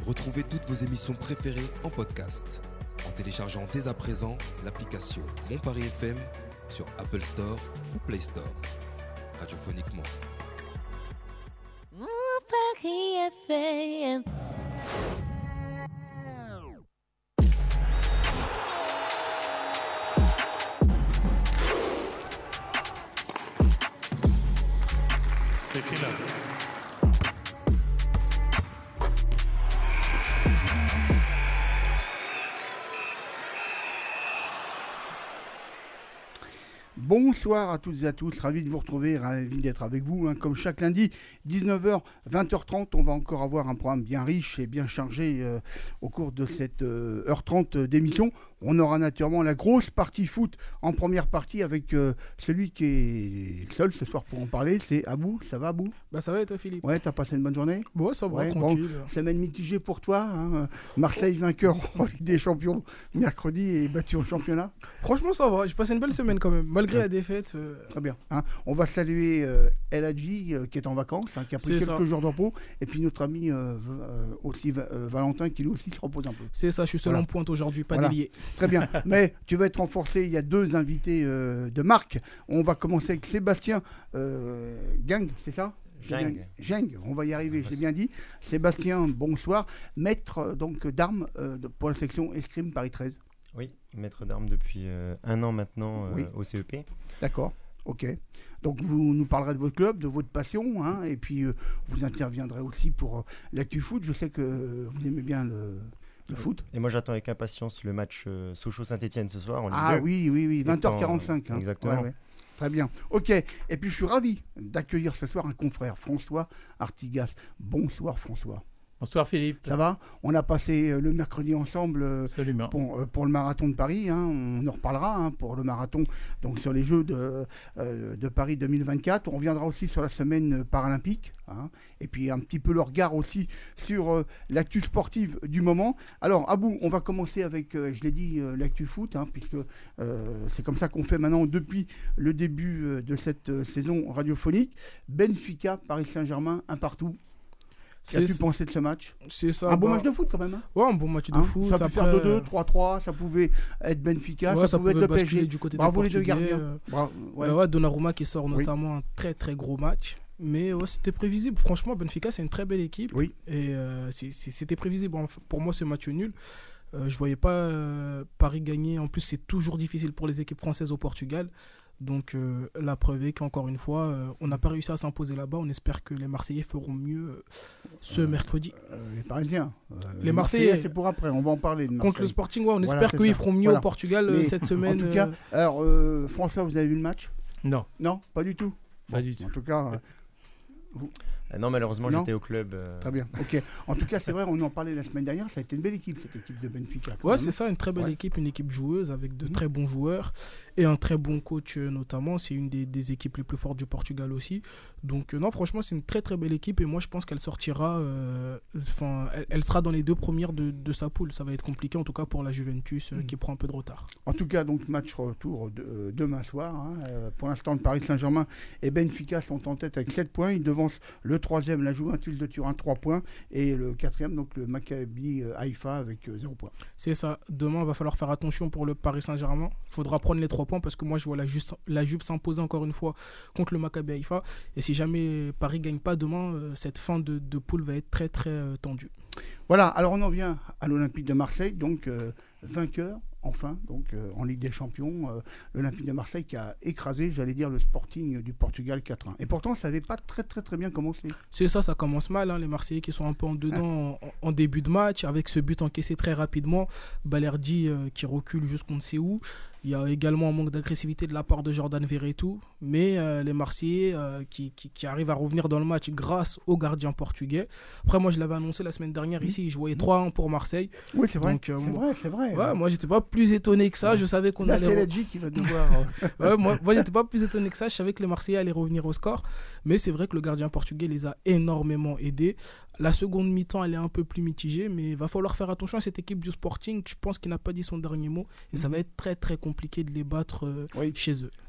Retrouvez toutes vos émissions préférées en podcast en téléchargeant dès à présent l'application Mon Paris FM sur Apple Store ou Play Store. Radiophoniquement. Mon Paris FM. Bonsoir à toutes et à tous, ravi de vous retrouver, ravi d'être avec vous. Comme chaque lundi, 19h, 20h30, on va encore avoir un programme bien riche et bien chargé au cours de cette heure 30 d'émission. On aura naturellement la grosse partie foot en première partie avec celui qui est seul ce soir pour en parler, c'est Abou. Ça va Abou ? Bah ça va et toi Philippe ? Ouais, t'as passé une bonne journée ? Ouais, ça va, tranquille. Bon, semaine mitigée pour toi, Marseille vainqueur en Ligue des Champions mercredi et battu au championnat. Franchement ça va, j'ai passé une belle semaine quand même, malgré la défaite. Très bien. On va saluer El Hadji qui est en vacances, qui a pris quelques jours de repos, et puis notre ami aussi Valentin qui lui aussi se repose un peu. C'est ça, je suis seul en pointe aujourd'hui, pas délié. Très bien, mais tu vas être renforcé, il y a deux invités de marque. On va commencer avec Sébastien Gang, c'est ça ? Geng, on va y arriver, j'ai bien dit. Sébastien, bonsoir. Maître donc d'armes pour la section escrime Paris 13. Oui, maître d'armes depuis un an maintenant au CEP. D'accord, ok. Donc vous nous parlerez de votre club, de votre passion, et puis vous interviendrez aussi pour l'actu foot. Je sais que vous aimez bien le foot. Et moi j'attends avec impatience le match Sochaux-Saint-Etienne ce soir en Ligue 2. Ah oui, 20h45. Exactement. Ouais. Très bien. Ok. Et puis je suis ravi d'accueillir ce soir un confrère, François Artigas. Bonsoir François. Bonsoir Philippe. Ça va ? On a passé le mercredi ensemble pour le marathon de Paris. On en reparlera pour le marathon donc sur les Jeux de Paris 2024. On reviendra aussi sur la semaine paralympique. Et puis un petit peu le regard aussi sur l'actu sportive du moment. Alors Abou, on va commencer avec, je l'ai dit, l'actu foot, puisque c'est comme ça qu'on fait maintenant depuis le début de cette saison radiophonique. Benfica, Paris Saint-Germain, un partout. Qu'as-tu pensé de ce match ? C'est ça. Un bon match de foot quand même. Ouais, un bon match de foot. Ça peut faire 2-2, 3-3, ça pouvait être Benfica, ça pouvait être le PSG. Du côté Bravo des les deux gardiens. Donnarumma qui sort notamment un très très gros match. Mais c'était prévisible. Franchement, Benfica, c'est une très belle équipe. Oui. Et c'était prévisible. Pour moi, ce match nul. Je voyais pas Paris gagner. En plus, c'est toujours difficile pour les équipes françaises au Portugal. Donc la preuve est qu'encore une fois, on n'a pas réussi à s'imposer là-bas. On espère que les Marseillais feront mieux ce mercredi. Les Parisiens. Les Marseillais, c'est pour après, on va en parler. Contre le Sporting, on espère qu'ils feront mieux au Portugal cette semaine. En tout cas, alors François, vous avez vu le match ? Non. Non, pas du tout. Pas du tout. En tout cas... Non, malheureusement, j'étais au club. Très bien, ok. En tout cas, c'est vrai, on en parlait la semaine dernière, ça a été une belle équipe, cette équipe de Benfica. Ouais, c'est ça, une très belle équipe, une équipe joueuse avec de très bons joueurs et un très bon coach notamment. C'est une des équipes les plus fortes du Portugal aussi. Donc non, franchement, c'est une très très belle équipe et moi, je pense qu'elle sortira, elle sera dans les deux premières de sa poule. Ça va être compliqué, en tout cas pour la Juventus qui prend un peu de retard. En tout cas, donc match retour demain soir. Pour l'instant, Paris Saint-Germain et Benfica sont en tête avec 7 points. Ils devancent le 3e, la Juventus de Turin, 3 points. Et le 4e, donc le Maccabi Haïfa avec 0 points. C'est ça. Demain, il va falloir faire attention pour le Paris Saint-Germain. Il faudra prendre les 3 points parce que moi, je vois la Juve s'imposer encore une fois contre le Maccabi Haïfa. Et si jamais Paris ne gagne pas demain, cette fin de poule va être très très tendue. Voilà, alors on en vient à l'Olympique de Marseille, donc vainqueur. Enfin, donc en Ligue des Champions, l'Olympique de Marseille qui a écrasé, j'allais dire, le Sporting du Portugal 4-1. Et pourtant, ça n'avait pas très très très bien commencé. C'est ça, ça commence mal. Les Marseillais qui sont un peu en dedans en début de match, avec ce but encaissé très rapidement. Balerdi qui recule jusqu'on ne sait où. Il y a également un manque d'agressivité de la part de Jordan Verretou. Mais les Marseillais qui arrivent à revenir dans le match grâce au gardien portugais. Après, moi, je l'avais annoncé la semaine dernière ici. Je voyais 3-1 pour Marseille. Oui, c'est vrai. Donc, c'est vrai. Ouais, moi, j'étais pas plus étonné que ça. Je savais qu'on allait... c'est Ladji qui va devoir... moi, j'étais pas plus étonné que ça. Je savais que les Marseillais allaient revenir au score. Mais c'est vrai que le gardien portugais les a énormément aidés. La seconde mi-temps, elle est un peu plus mitigée, mais il va falloir faire attention à cette équipe du Sporting. Je pense qu'il n'a pas dit son dernier mot et ça va être très très compliqué de les battre chez eux.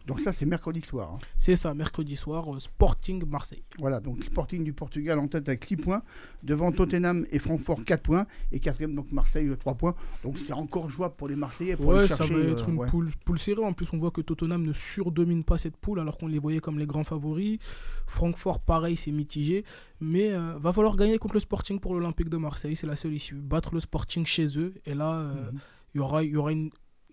Donc ça, c'est mercredi soir. Hein. C'est ça, mercredi soir, Sporting Marseille. Voilà, donc Sporting du Portugal en tête avec 6 points. Devant Tottenham et Francfort, 4 points. Et 4e, donc Marseille, 3 points. Donc c'est encore jouable pour les Marseillais. Pour aller chercher, ça va être une poule serrée. En plus, on voit que Tottenham ne surdomine pas cette poule alors qu'on les voyait comme les grands favoris. Francfort, pareil, c'est mitigé. Mais va falloir gagner contre le Sporting pour l'Olympique de Marseille. C'est la seule issue. Battre le Sporting chez eux. Et là, il y aura un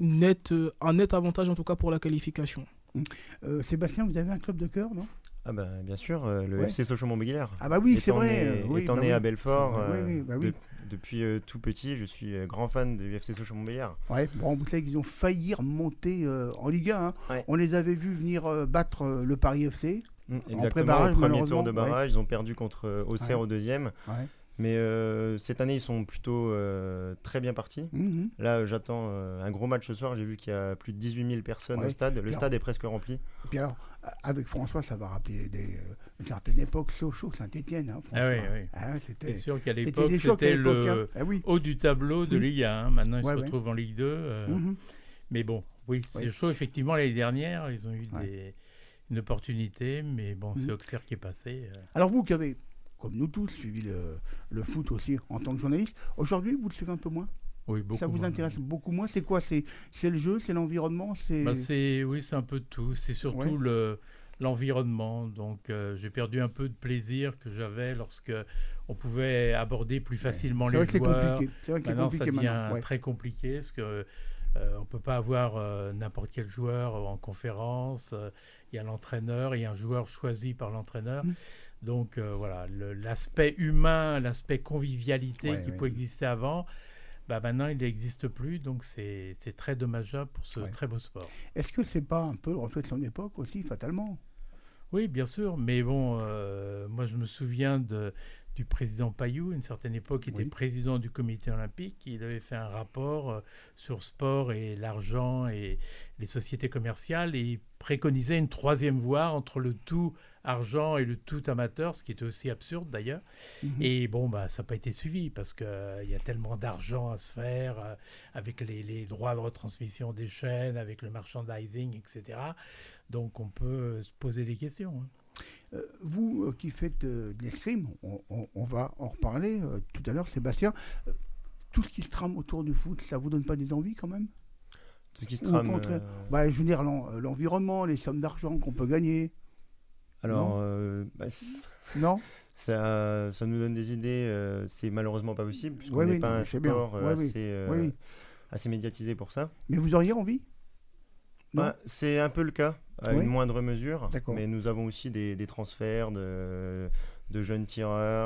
net avantage en tout cas pour la qualification. Sébastien, vous avez un club de cœur, non ? Ah bah, bien sûr, le FC Sochaux-Montbéliard. Ah bah oui, c'est vrai. Étant né à Belfort, oui. depuis tout petit, je suis grand fan du FC Sochaux-Montbéliard. Ouais, bon, vous savez qu'ils ont failli remonter en Ligue 1. Hein. Ouais. On les avait vus venir battre le Paris FC. Exactement, au premier tour de barrage, ils ont perdu contre Auxerre au deuxième. Ouais. Mais cette année, ils sont plutôt très bien partis. Là, j'attends un gros match ce soir. J'ai vu qu'il y a plus de 18 000 personnes au stade. Le stade est presque rempli. Et puis alors, avec François, ça va rappeler une certaine époque, Sochaux, Saint-Etienne. Hein, c'est sûr qu'à l'époque, c'était le haut du tableau de Ligue 1. Hein. Maintenant, ils se retrouvent en Ligue 2. Mais bon, c'est chaud. Effectivement, l'année dernière, ils ont eu une opportunité. Mais bon, c'est Auxerre qui est passé. Alors vous qui avez... comme nous tous, suivi le foot aussi en tant que journaliste. Aujourd'hui, vous le suivez un peu moins ? Oui, beaucoup. Ça vous intéresse beaucoup moins ? C'est quoi ? C'est le jeu, c'est l'environnement, c'est un peu de tout. C'est surtout l'environnement. Donc, j'ai perdu un peu de plaisir que j'avais lorsque on pouvait aborder plus facilement les joueurs. C'est vrai que c'est compliqué. Ça devient très compliqué parce que on peut pas avoir n'importe quel joueur en conférence. Il y a l'entraîneur, il y a un joueur choisi par l'entraîneur. Donc voilà, l'aspect humain, l'aspect convivialité qui pouvait exister avant, maintenant il n'existe plus, donc c'est très dommageable pour ce très beau sport. Est-ce que c'est pas un peu le reflet de son époque aussi, fatalement ? Oui, bien sûr, mais bon, moi je me souviens du président Pailloux, à une certaine époque, qui était président du comité olympique. Il avait fait un rapport sur sport et l'argent et les sociétés commerciales, et il préconisait une troisième voie entre le tout argent et le tout amateur, ce qui était aussi absurde d'ailleurs. Et bon, ça n'a pas été suivi parce qu'il y a tellement d'argent à se faire avec les droits de retransmission des chaînes, avec le merchandising, etc. Donc on peut se poser des questions. Vous qui faites de l'escrime, on va en reparler tout à l'heure, Sébastien. Tout ce qui se trame autour du foot, ça vous donne pas des envies quand même ? Tout ce qui se trame... je veux dire, l'environnement, les sommes d'argent qu'on peut gagner. Alors, non. Ça nous donne des idées. C'est malheureusement pas possible puisqu'on n'est pas un sport assez médiatisé pour ça. Mais vous auriez envie ? C'est un peu le cas, à une moindre mesure. Mais nous avons aussi des transferts de jeunes tireurs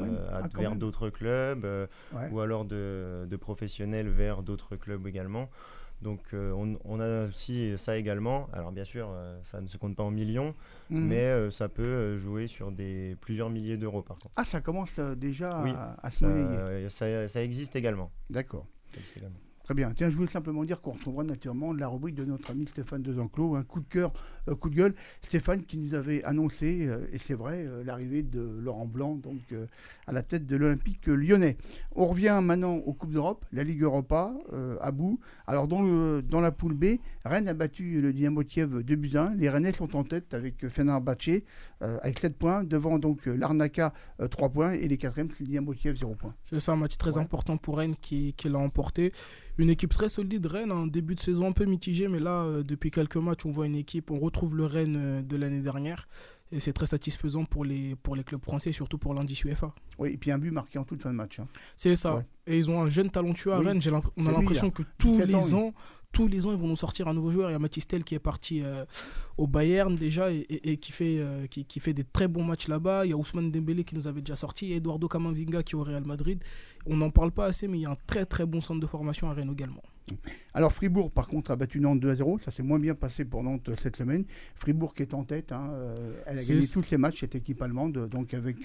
vers d'autres clubs ou alors de professionnels vers d'autres clubs également. Donc on a aussi ça également. Alors bien sûr, ça ne se compte pas en millions, mais ça peut jouer sur plusieurs milliers d'euros par contre. Ah, ça commence déjà à se monnayer. Ça existe également. D'accord. Très bien. Tiens, je voulais simplement dire qu'on retrouvera naturellement la rubrique de notre ami Stéphane Desenclos, un coup de cœur, coup de gueule. Stéphane qui nous avait annoncé, et c'est vrai, l'arrivée de Laurent Blanc donc, à la tête de l'Olympique lyonnais. On revient maintenant aux Coupes d'Europe, la Ligue Europa, à bout. Alors dans la poule B, Rennes a battu le Dynamo Kiev 2-1. Les Rennais sont en tête avec Fenerbahçe avec 7 points, devant donc Larnaca 3 points, et les 4e, c'est le Dynamo Kiev 0 points. C'est ça, un match très important pour Rennes qui l'a emporté. Une équipe très solide, Rennes, en début de saison un peu mitigé, mais là, depuis quelques matchs, on voit une équipe, on retrouve le Rennes de l'année dernière, et c'est très satisfaisant pour les clubs français, surtout pour l'indice UEFA. Oui, et puis un but marqué en toute fin de match. Hein. C'est ça, et ils ont un jeune talentueux à Rennes, on a l'impression que tous les ans, ils vont nous sortir un nouveau joueur. Il y a Mathys Tel qui est parti au Bayern déjà et qui fait des très bons matchs là-bas. Il y a Ousmane Dembélé qui nous avait déjà sorti. Il y a Eduardo Camavinga qui est au Real Madrid. On n'en parle pas assez, mais il y a un très très bon centre de formation à Rennes également. Alors Fribourg par contre a battu Nantes 2-0, ça s'est moins bien passé pour Nantes cette semaine. Fribourg qui est en tête, elle a gagné tous ses matchs, cette équipe allemande, donc avec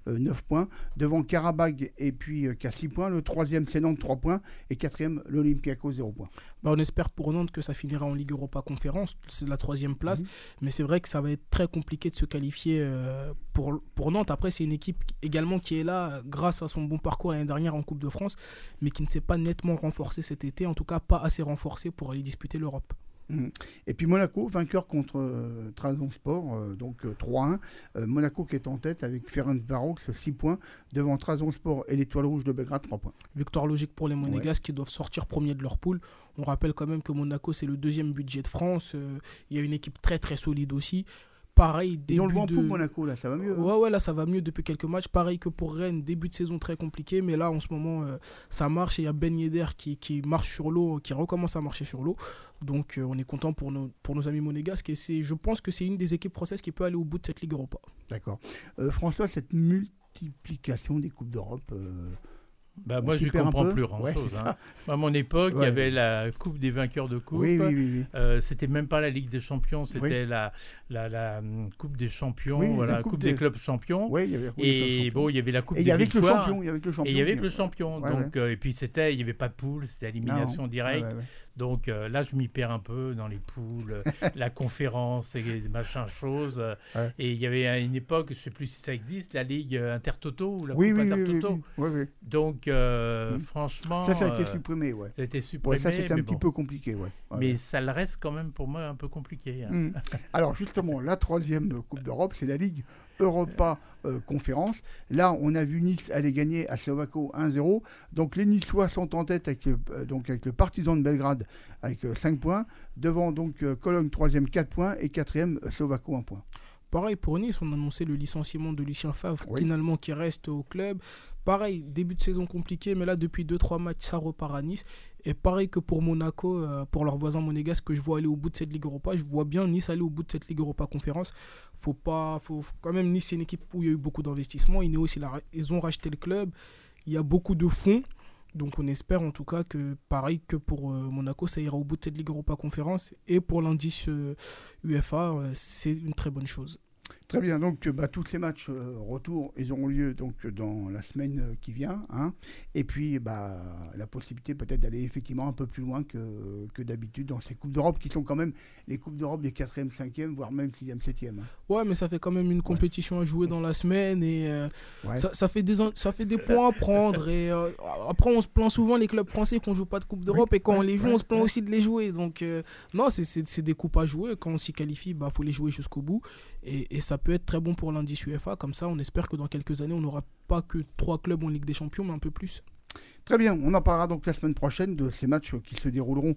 9 points, devant Karabag et puis qui a 6 points, le 3e c'est Nantes 3 points et 4e l'Olympiakos 0 points. On espère pour Nantes que ça finira en Ligue Europa Conférence, c'est la 3e place, mais c'est vrai que ça va être très compliqué de se qualifier pour Nantes. Après c'est une équipe également qui est là grâce à son bon parcours l'année dernière en Coupe de France, mais qui ne s'est pas nettement renforcée cet été, en tout cas pas assez renforcée pour aller disputer l'Europe. Et puis Monaco, vainqueur contre Trabzonspor, donc 3-1. Monaco qui est en tête avec Ferencváros 6 points devant Trabzonspor et l'Étoile Rouge de Belgrade 3 points. Victoire logique pour les Monégasques qui doivent sortir premier de leur poule. On rappelle quand même que Monaco c'est le 2e budget de France. Il y a une équipe très très solide aussi. Pareil, ils ont le vent pour Monaco, là, ça va mieux. Ouais, là, ça va mieux depuis quelques matchs. Pareil que pour Rennes, début de saison très compliqué, mais là, en ce moment, ça marche et il y a Ben Yedder qui marche sur l'eau, qui recommence à marcher sur l'eau. Donc, on est content pour nos amis monégasques et je pense que c'est une des équipes françaises qui peut aller au bout de cette Ligue Europa. D'accord. François, cette multiplication des Coupes d'Europe... moi, je ne comprends plus grand-chose. À mon époque, il y avait la Coupe des vainqueurs de Coupe. Oui. C'était même pas la Ligue des Champions, c'était la Coupe des Champions, la Coupe des clubs champions. Oui, il y avait la Coupe et bon, il y avait la Coupe des victoires. Et il y avait le champion. Donc, et puis, il n'y avait pas de poule, c'était élimination directe. Donc là, je m'y perds un peu dans les poules, la conférence et machin choses. Et il y avait à une époque, je ne sais plus si ça existe, la Ligue Intertoto ou la Coupe Intertoto. Oui. Donc, franchement... Ça a été supprimé, Ça a été supprimé. Ça, c'était un petit peu compliqué, Mais ça le reste quand même pour moi un peu compliqué. Alors, justement, la 3e Coupe d'Europe, c'est la Ligue Europa Conférence. Là, on a vu Nice aller gagner à Slovako 1-0. Donc, les Niçois sont en tête avec le Partizan de Belgrade avec 5 points. Devant, donc, Cologne 3e, 4 points. Et 4e, Slovako 1 point. Pareil pour Nice, on a annoncé le licenciement de Lucien Favre, finalement qui reste au club. Pareil, début de saison compliqué, mais là depuis 2-3 matchs, ça repart à Nice. Et pareil que pour Monaco, pour leurs voisins monégasques que je vois aller au bout de cette Ligue Europa, je vois bien Nice aller au bout de cette Ligue Europa Conférence. Faut quand même, Nice c'est une équipe où il y a eu beaucoup d'investissements. Ils ont racheté le club, il y a beaucoup de fonds. Donc on espère en tout cas que, pareil que pour Monaco, ça ira au bout de cette Ligue Europa Conférence. Et pour l'indice UEFA, c'est une très bonne chose. Très bien, donc tous ces matchs retour, ils auront lieu donc, dans la semaine qui vient. Et puis la possibilité peut-être d'aller effectivement un peu plus loin que d'habitude dans ces Coupes d'Europe qui sont quand même les Coupes d'Europe des 4e, 5e, voire même 6e, 7e. Ouais, mais ça fait quand même une compétition à jouer dans la semaine et ça fait des points à prendre. Et après, on se plaint souvent les clubs français qu'on ne joue pas de Coupe d'Europe et quand on les joue, on se plaint aussi de les jouer. Donc non, c'est des coupes à jouer. Quand on s'y qualifie, faut les jouer jusqu'au bout. Et ça peut être très bon pour l'indice UEFA. Comme ça, on espère que dans quelques années, on n'aura pas que 3 clubs en Ligue des Champions, mais un peu plus. Très bien, on en parlera donc la semaine prochaine de ces matchs qui se dérouleront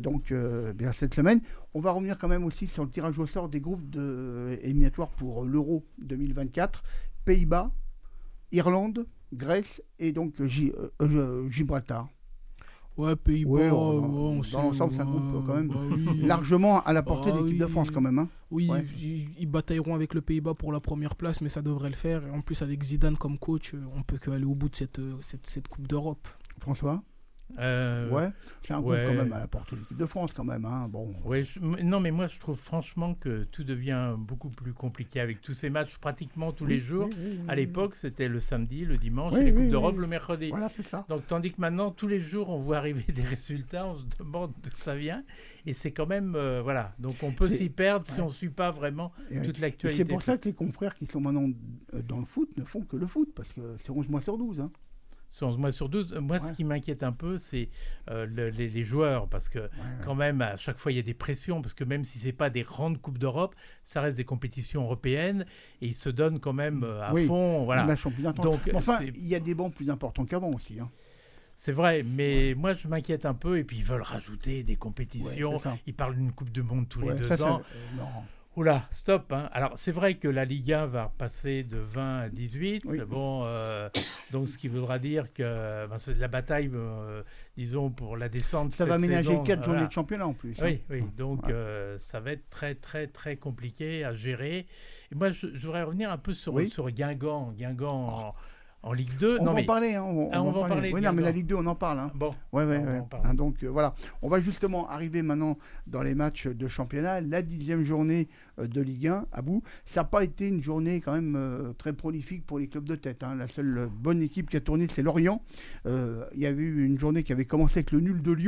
bien cette semaine. On va revenir quand même aussi sur le tirage au sort des groupes éliminatoires pour l'Euro 2024. Pays-Bas, Irlande, Grèce et donc Gibraltar. Ouais, Pays-Bas, dans l'ensemble, c'est un groupe quand même largement à la portée de l'équipe de France quand même. Oui, ils batailleront avec le Pays-Bas pour la première place, mais ça devrait le faire. Et en plus, avec Zidane comme coach, on peut qu'aller au bout de cette Coupe d'Europe. François ? C'est un groupe quand même à la portée de l'équipe de France quand même. Non, mais moi je trouve franchement que tout devient beaucoup plus compliqué avec tous ces matchs pratiquement tous les jours. À l'époque, c'était le samedi, le dimanche, et les Coupes d'Europe le mercredi. Voilà, c'est ça. Donc, tandis que maintenant, tous les jours, on voit arriver des résultats, on se demande d'où ça vient. Et c'est quand même... Donc, on peut s'y perdre si on ne suit pas vraiment toute l'actualité. Et c'est pour ça que les confrères qui sont maintenant dans le foot ne font que le foot, parce que c'est 11 mois sur 12. 11 mois sur 12. Moi, ce qui m'inquiète un peu, c'est les joueurs, parce que quand même, à chaque fois, il y a des pressions, parce que même si ce n'est pas des grandes Coupes d'Europe, ça reste des compétitions européennes, et ils se donnent quand même à fond. Voilà. Les matchs sont plus importants. Donc, enfin, il y a des bancs plus importants qu'avant aussi. C'est vrai, mais moi, je m'inquiète un peu, et puis ils veulent rajouter des compétitions. Ils parlent d'une Coupe du Monde tous les 2 ans. Non. Oula, stop. Alors, c'est vrai que la Ligue 1 va passer de 20 à 18. Donc, ce qui voudra dire que la bataille, disons, pour la descente. Ça va ménager 4 journées de championnat en plus. Oui. Donc, ça va être très, très, très compliqué à gérer. Et moi, je voudrais revenir un peu sur Guingamp. En Ligue 2. On va en parler. On va en parler. Oui, non, mais la Ligue 2, on en parle. Bon. Donc voilà. On va justement arriver maintenant dans les matchs de championnat. La 10e journée de Ligue 1 à bout. Ça n'a pas été une journée quand même très prolifique pour les clubs de tête. La seule bonne équipe qui a tourné, c'est Lorient. Il y avait eu une journée qui avait commencé avec le nul de Lyon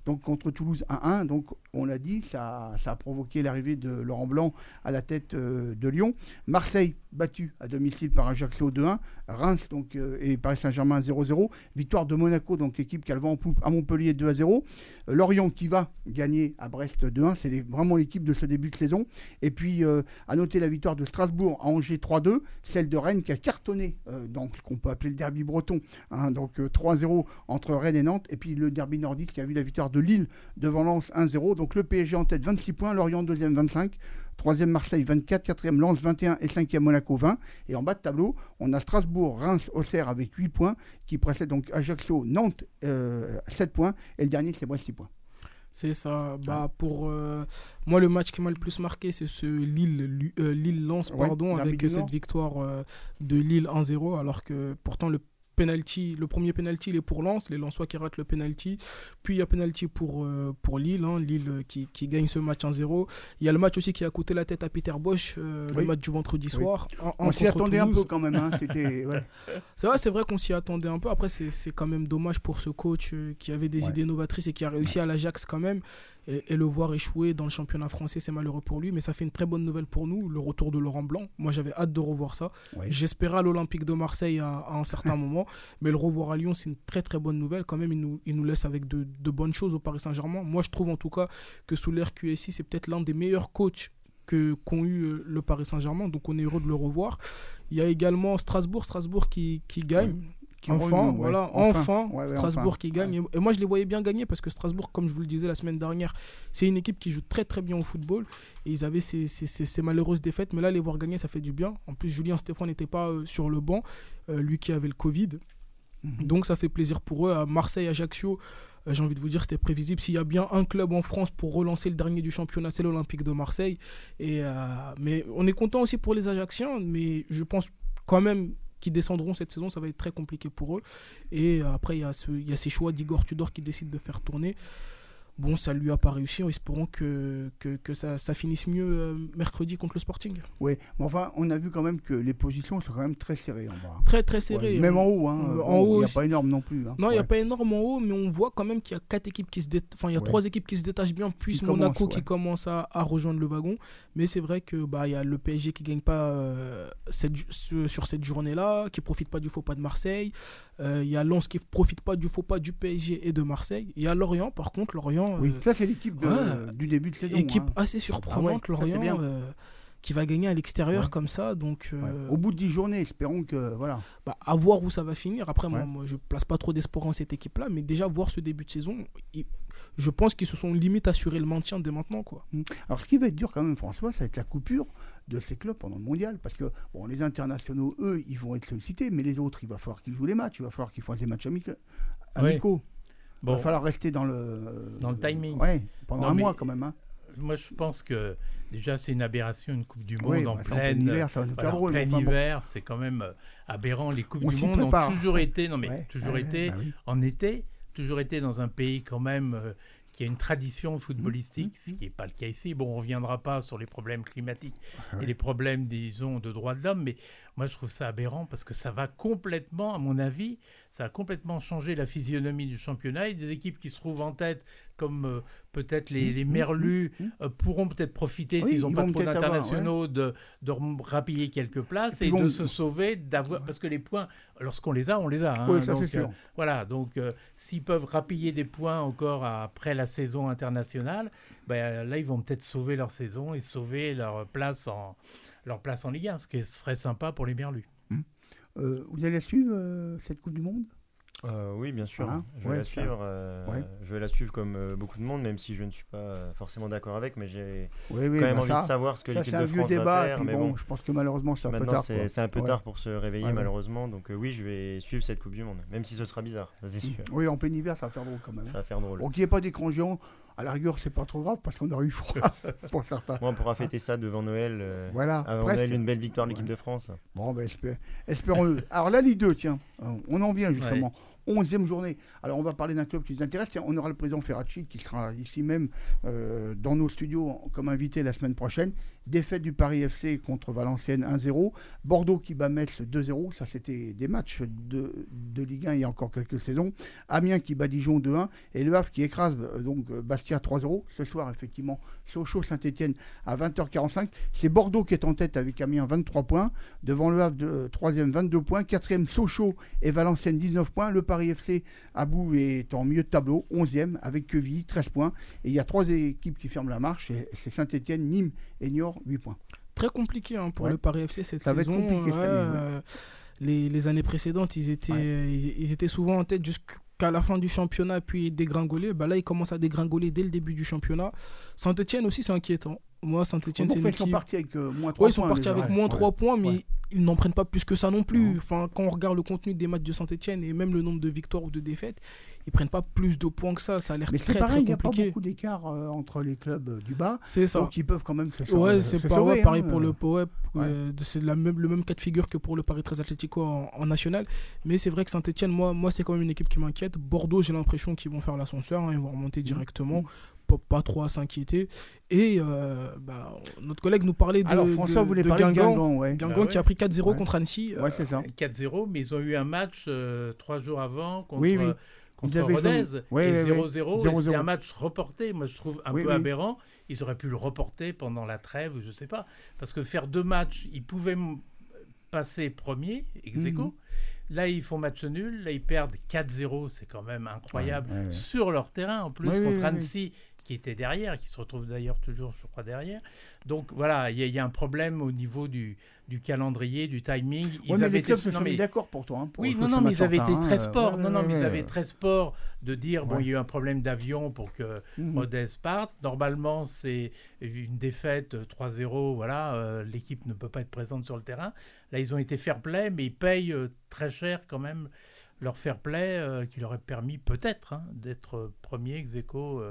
donc contre Toulouse 1-1. Donc on l'a dit, ça a provoqué l'arrivée de Laurent Blanc à la tête de Lyon. Marseille battu à domicile par Ajaccio 2-1. Reims donc, et Paris Saint-Germain 0-0. Victoire de Monaco, donc l'équipe qui a le vent en poupe à Montpellier 2-0. Lorient qui va gagner à Brest 2-1. C'est vraiment l'équipe de ce début de saison. Et puis à noter la victoire de Strasbourg à Angers 3-2. Celle de Rennes qui a cartonné dans ce qu'on peut appeler le derby breton. Donc 3-0 entre Rennes et Nantes. Et puis le derby nordiste qui a vu la victoire de Lille devant Lens 1-0. Donc le PSG en tête 26 points, Lorient deuxième 25. Troisième Marseille 24, quatrième Lens 21 et cinquième Monaco 20. Et en bas de tableau, on a Strasbourg, Reims, Auxerre avec 8 points qui précèdent donc Ajaccio, Nantes 7 points. Et le dernier c'est Brest 6 points. C'est ça. Pour moi, le match qui m'a le plus marqué, c'est ce Lille-Lens, avec cette victoire de Lille 1-0, alors que pourtant le premier penalty, il est pour Lens, les Lensois qui ratent le penalty. Puis il y a penalty pour Lille, Lille qui gagne ce match 1-0. Il y a le match aussi qui a coûté la tête à Peter Bosch, le match du vendredi soir. On s'y attendait un peu quand même. C'était, c'est vrai qu'on s'y attendait un peu. Après, c'est quand même dommage pour ce coach qui avait des idées novatrices et qui a réussi à l'Ajax quand même. Et le voir échouer dans le championnat français, c'est malheureux pour lui, mais ça fait une très bonne nouvelle pour nous, le retour de Laurent Blanc. Moi, j'avais hâte de revoir ça. J'espérais à l'Olympique de Marseille à un certain moment, mais le revoir à Lyon, c'est une très très bonne nouvelle. Quand même, il nous laisse avec de bonnes choses au Paris Saint-Germain. Moi, je trouve en tout cas que sous l'ère QSI, c'est peut-être l'un des meilleurs coachs qu'ont eu le Paris Saint-Germain, donc on est heureux de le revoir. Il y a également Strasbourg qui gagne. Strasbourg qui gagne. Et moi, je les voyais bien gagner parce que Strasbourg, comme je vous le disais la semaine dernière, c'est une équipe qui joue très très bien au football. Et ils avaient ces malheureuses défaites. Mais là, les voir gagner, ça fait du bien. En plus, Julien Stéphane n'était pas sur le banc, lui qui avait le Covid. Donc, ça fait plaisir pour eux. À Marseille, Ajaccio, j'ai envie de vous dire, c'était prévisible. S'il y a bien un club en France pour relancer le dernier du championnat, c'est l'Olympique de Marseille. Mais on est content aussi pour les Ajacciens. Mais je pense quand même qui descendront cette saison, ça va être très compliqué pour eux. Et après, il y a ces choix d'Igor Tudor qui décide de faire tourner. Bon, ça ne lui a pas réussi. Espérons que ça finisse mieux mercredi contre le Sporting. Oui, mais enfin, on a vu quand même que les positions sont quand même très serrées en bas. Très, très serrées. Même en haut. En haut, il n'y a pas énorme non plus. Non, il n'y a pas énorme en haut, mais on voit quand même qu'il y a 4 équipes qui se il y a 3 équipes qui se détachent bien, plus Monaco qui commence à rejoindre le wagon. Mais c'est vrai que il y a le PSG qui ne gagne pas sur cette journée-là, qui ne profite pas du faux pas de Marseille. Il y a Lens qui ne profite pas du faux pas du PSG et de Marseille. Il y a Lorient, par contre, oui, ça c'est l'équipe du début de saison. Équipe assez surprenante, Lorient, qui va gagner à l'extérieur comme ça. Donc, au bout de 10 journées, espérons que... Voilà. À voir où ça va finir. Après, moi, je ne place pas trop d'espoir en cette équipe-là, mais déjà, voir ce début de saison, je pense qu'ils se sont limite assurés le maintien dès maintenant. Alors, ce qui va être dur quand même, François, ça va être la coupure de ces clubs pendant le mondial, parce que les internationaux, eux, ils vont être sollicités, mais les autres, il va falloir qu'ils jouent les matchs, il va falloir qu'ils fassent des matchs amicaux. Il va falloir rester dans le timing. Pendant un mois quand même. Moi, je pense que déjà, c'est une aberration, une Coupe du Monde en plein hiver. C'est quand même aberrant. Les Coupes du Monde ont toujours été, en été, toujours été dans un pays quand même qui a une tradition footballistique, ce qui n'est pas le cas ici. Bon, on ne reviendra pas sur les problèmes climatiques et les problèmes, disons, de droits de l'homme, mais moi, je trouve ça aberrant parce que ça va complètement, à mon avis, ça a complètement changé la physionomie du championnat. Et des équipes qui se trouvent en tête, comme peut-être les Merlus, pourront peut-être profiter, s'ils n'ont pas trop d'internationaux, de rapiller quelques places et de se sauver, parce que les points, lorsqu'on les a, on les a. Oui, ça c'est sûr. Voilà, donc s'ils peuvent rapiller des points encore après la saison internationale, là, ils vont peut-être sauver leur saison et sauver leur place en Ligue 1, ce qui serait sympa pour les Merlus. Vous allez suivre cette Coupe du Monde ? Oui, bien sûr. Je vais la suivre. Je vais la suivre comme beaucoup de monde, même si je ne suis pas forcément d'accord avec, mais j'ai quand même envie de savoir ce que l'équipe de France va faire. Mais bon, je pense que malheureusement, c'est un peu tard. C'est un peu tard pour se réveiller, malheureusement. Donc oui, je vais suivre cette Coupe du Monde, même si ce sera bizarre, ça c'est sûr. Oui, en plein hiver, ça va faire drôle quand même. Ça va faire drôle. Donc il n'y ait pas d'écran géant. À la rigueur, c'est pas trop grave parce qu'on aura eu froid pour certains. On pourra fêter ça devant Noël. Avant Noël, une belle victoire de l'équipe de France. Bon, espérons-le. Alors la Ligue 2, tiens, on en vient justement. 11e journée. Alors on va parler d'un club qui nous intéresse. Tiens, on aura le président Ferracci qui sera ici même dans nos studios comme invité la semaine prochaine. Défaite du Paris FC contre Valenciennes 1-0. Bordeaux qui bat Metz 2-0. Ça, c'était des matchs de Ligue 1 il y a encore quelques saisons. Amiens qui bat Dijon 2-1. Et Le Havre qui écrase donc Bastia 3-0. Ce soir, effectivement, Sochaux-Saint-Etienne à 20h45. C'est Bordeaux qui est en tête avec Amiens 23 points. Devant Le Havre, 3e 22 points. 4e Sochaux et Valenciennes 19 points. Le Paris FC à bout est en milieu de tableau, 11e avec Quevilly 13 points. Et il y a 3 équipes qui ferment la marche. C'est Saint-Etienne, Nîmes et Niort 8 points. Très compliqué pour le Paris FC cette saison. Va être compliqué cette année, les années précédentes, ils étaient souvent en tête jusqu'à la fin du championnat, puis dégringoler. Là, ils commencent à dégringoler dès le début du championnat. Saint-Etienne aussi, c'est inquiétant. Moi, Saint-Etienne, c'est ils sont partis avec moins 3 points. Ils sont partis avec moins 3 points, mais ils n'en prennent pas plus que ça non plus. Enfin, quand on regarde le contenu des matchs de Saint-Etienne et même le nombre de victoires ou de défaites, ils prennent pas plus de points que ça. Ça a l'air très compliqué. Mais c'est pareil, il n'y a pas beaucoup d'écart entre les clubs du bas. C'est ça. Donc ils peuvent quand même se sauver. Ouais, c'est pareil pour le POEP. C'est le même cas de figure que pour le Paris 13 Atlético en national. Mais c'est vrai que Saint-Etienne, moi c'est quand même une équipe qui m'inquiète. Bordeaux, j'ai l'impression qu'ils vont faire l'ascenseur. Ils vont remonter directement. Pas trop à s'inquiéter. Et notre collègue nous parlait de Guingamp qui a pris 4-0 contre Annecy. C'est ça. 4-0, mais ils ont eu un match 3 jours avant contre Rodez, et 0-0, c'était un match reporté. Moi, je trouve un peu aberrant. Ils auraient pu le reporter pendant la trêve, je ne sais pas. Parce que faire 2 matchs, ils pouvaient passer premier, ex aequo. Là, ils font match nul. Là, ils perdent 4-0. C'est quand même incroyable. Sur leur terrain, en plus, contre Annecy, qui était derrière, qui se retrouve d'ailleurs toujours, je crois, derrière. Donc voilà, il y a un problème au niveau du calendrier, du timing. Ils avaient été d'accord pour toi. Mais ils avaient été très sport. Ils avaient très sport de dire il y a eu un problème d'avion pour que Rodez parte. Normalement, c'est une défaite 3-0. Voilà, l'équipe ne peut pas être présente sur le terrain. Là, ils ont été fair-play, mais ils payent très cher quand même leur fair-play qui leur a permis peut-être d'être premier ex aequo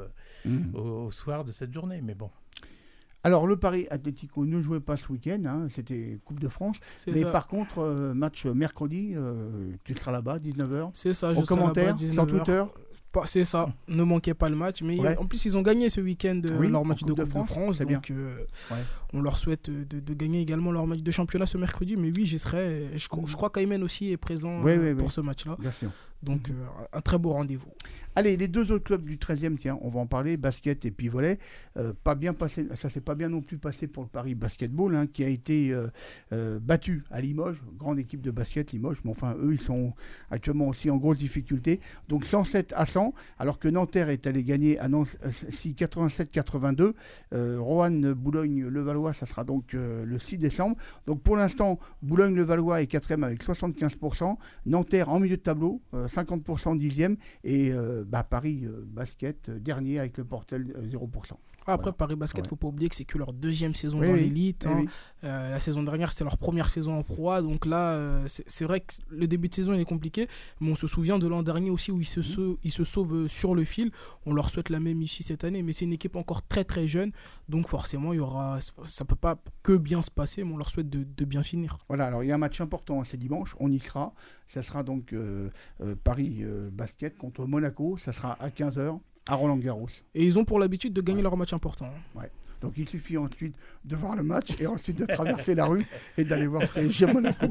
au soir de cette journée. Mais bon. Alors, le Paris Atlético ne jouait pas ce week-end, c'était Coupe de France. Par contre, match mercredi, tu seras là-bas, 19h. C'est ça, je serai là-bas, 19h. Sur Twitter. C'est ça, ne manquez pas le match. Mais en plus, ils ont gagné ce week-end leur match de Coupe de France. Donc, on leur souhaite de gagner également leur match de championnat ce mercredi. Mais oui, j'y serai. Je crois qu'Aymen aussi est présent pour ce match-là. Bien sûr. Donc, un très beau rendez-vous. Allez, les 2 autres clubs du 13e, tiens, on va en parler, basket et puis volley. Pas bien passé, ça s'est pas bien non plus passé pour le Paris Basketball, qui a été battu à Limoges, grande équipe de basket Limoges, mais enfin, eux, ils sont actuellement aussi en grosse difficulté. Donc 107-100, alors que Nanterre est allé gagner à Nancy 87-82. Roanne Boulogne-Levallois, ça sera donc le 6 décembre. Donc pour l'instant, Boulogne-Levallois est 4e avec 75%. Nanterre en milieu de tableau, 50% 10e. Et Paris Basket, dernier avec le Portel 0%. Après, Paris Basket, il ne faut pas oublier que c'est que leur 2e saison dans l'élite. La saison dernière, c'était leur première saison en Pro A. Donc là, c'est vrai que le début de saison il est compliqué. Mais on se souvient de l'an dernier aussi où ils se sauvent sur le fil. On leur souhaite la même issue cette année. Mais c'est une équipe encore très très jeune. Donc forcément, ça ne peut pas que bien se passer. Mais on leur souhaite de bien finir. Voilà, alors il y a un match important, c'est dimanche. On y sera. Ça sera donc Paris Basket contre Monaco. Ça sera à 15h. À Roland-Garros. Et ils ont pour l'habitude de gagner leur match important. Donc il suffit ensuite de voir le match et ensuite de traverser la rue et d'aller voir PSG Monaco.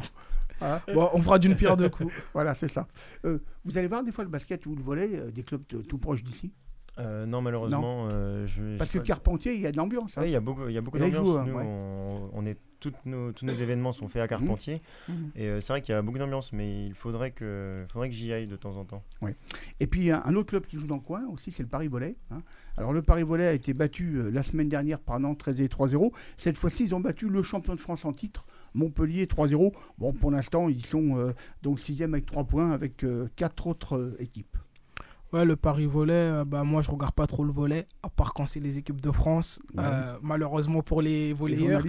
On fera d'une pierre 2 coups. Voilà, c'est ça. Vous allez voir des fois le basket ou le volley des clubs tout proches d'ici? Non, malheureusement. Parce que Carpentier, il y a de l'ambiance. Oui, il y a beaucoup d'ambiance. Nous, on est tous nos événements sont faits à Carpentier. Et c'est vrai qu'il y a beaucoup d'ambiance, mais il faudrait que j'y aille de temps en temps. Oui. Et puis, un autre club qui joue dans le coin aussi, c'est le Paris Volley. Alors, le Paris Volley a été battu la semaine dernière par Nantes 13-3-0. Cette fois-ci, ils ont battu le champion de France en titre, Montpellier 3-0. Bon, pour l'instant, ils sont donc 6e avec 3 points avec 4 autres équipes. Ouais, le Paris volley, moi je regarde pas trop le volley, à part quand c'est les équipes de France. Malheureusement pour les volleyeurs.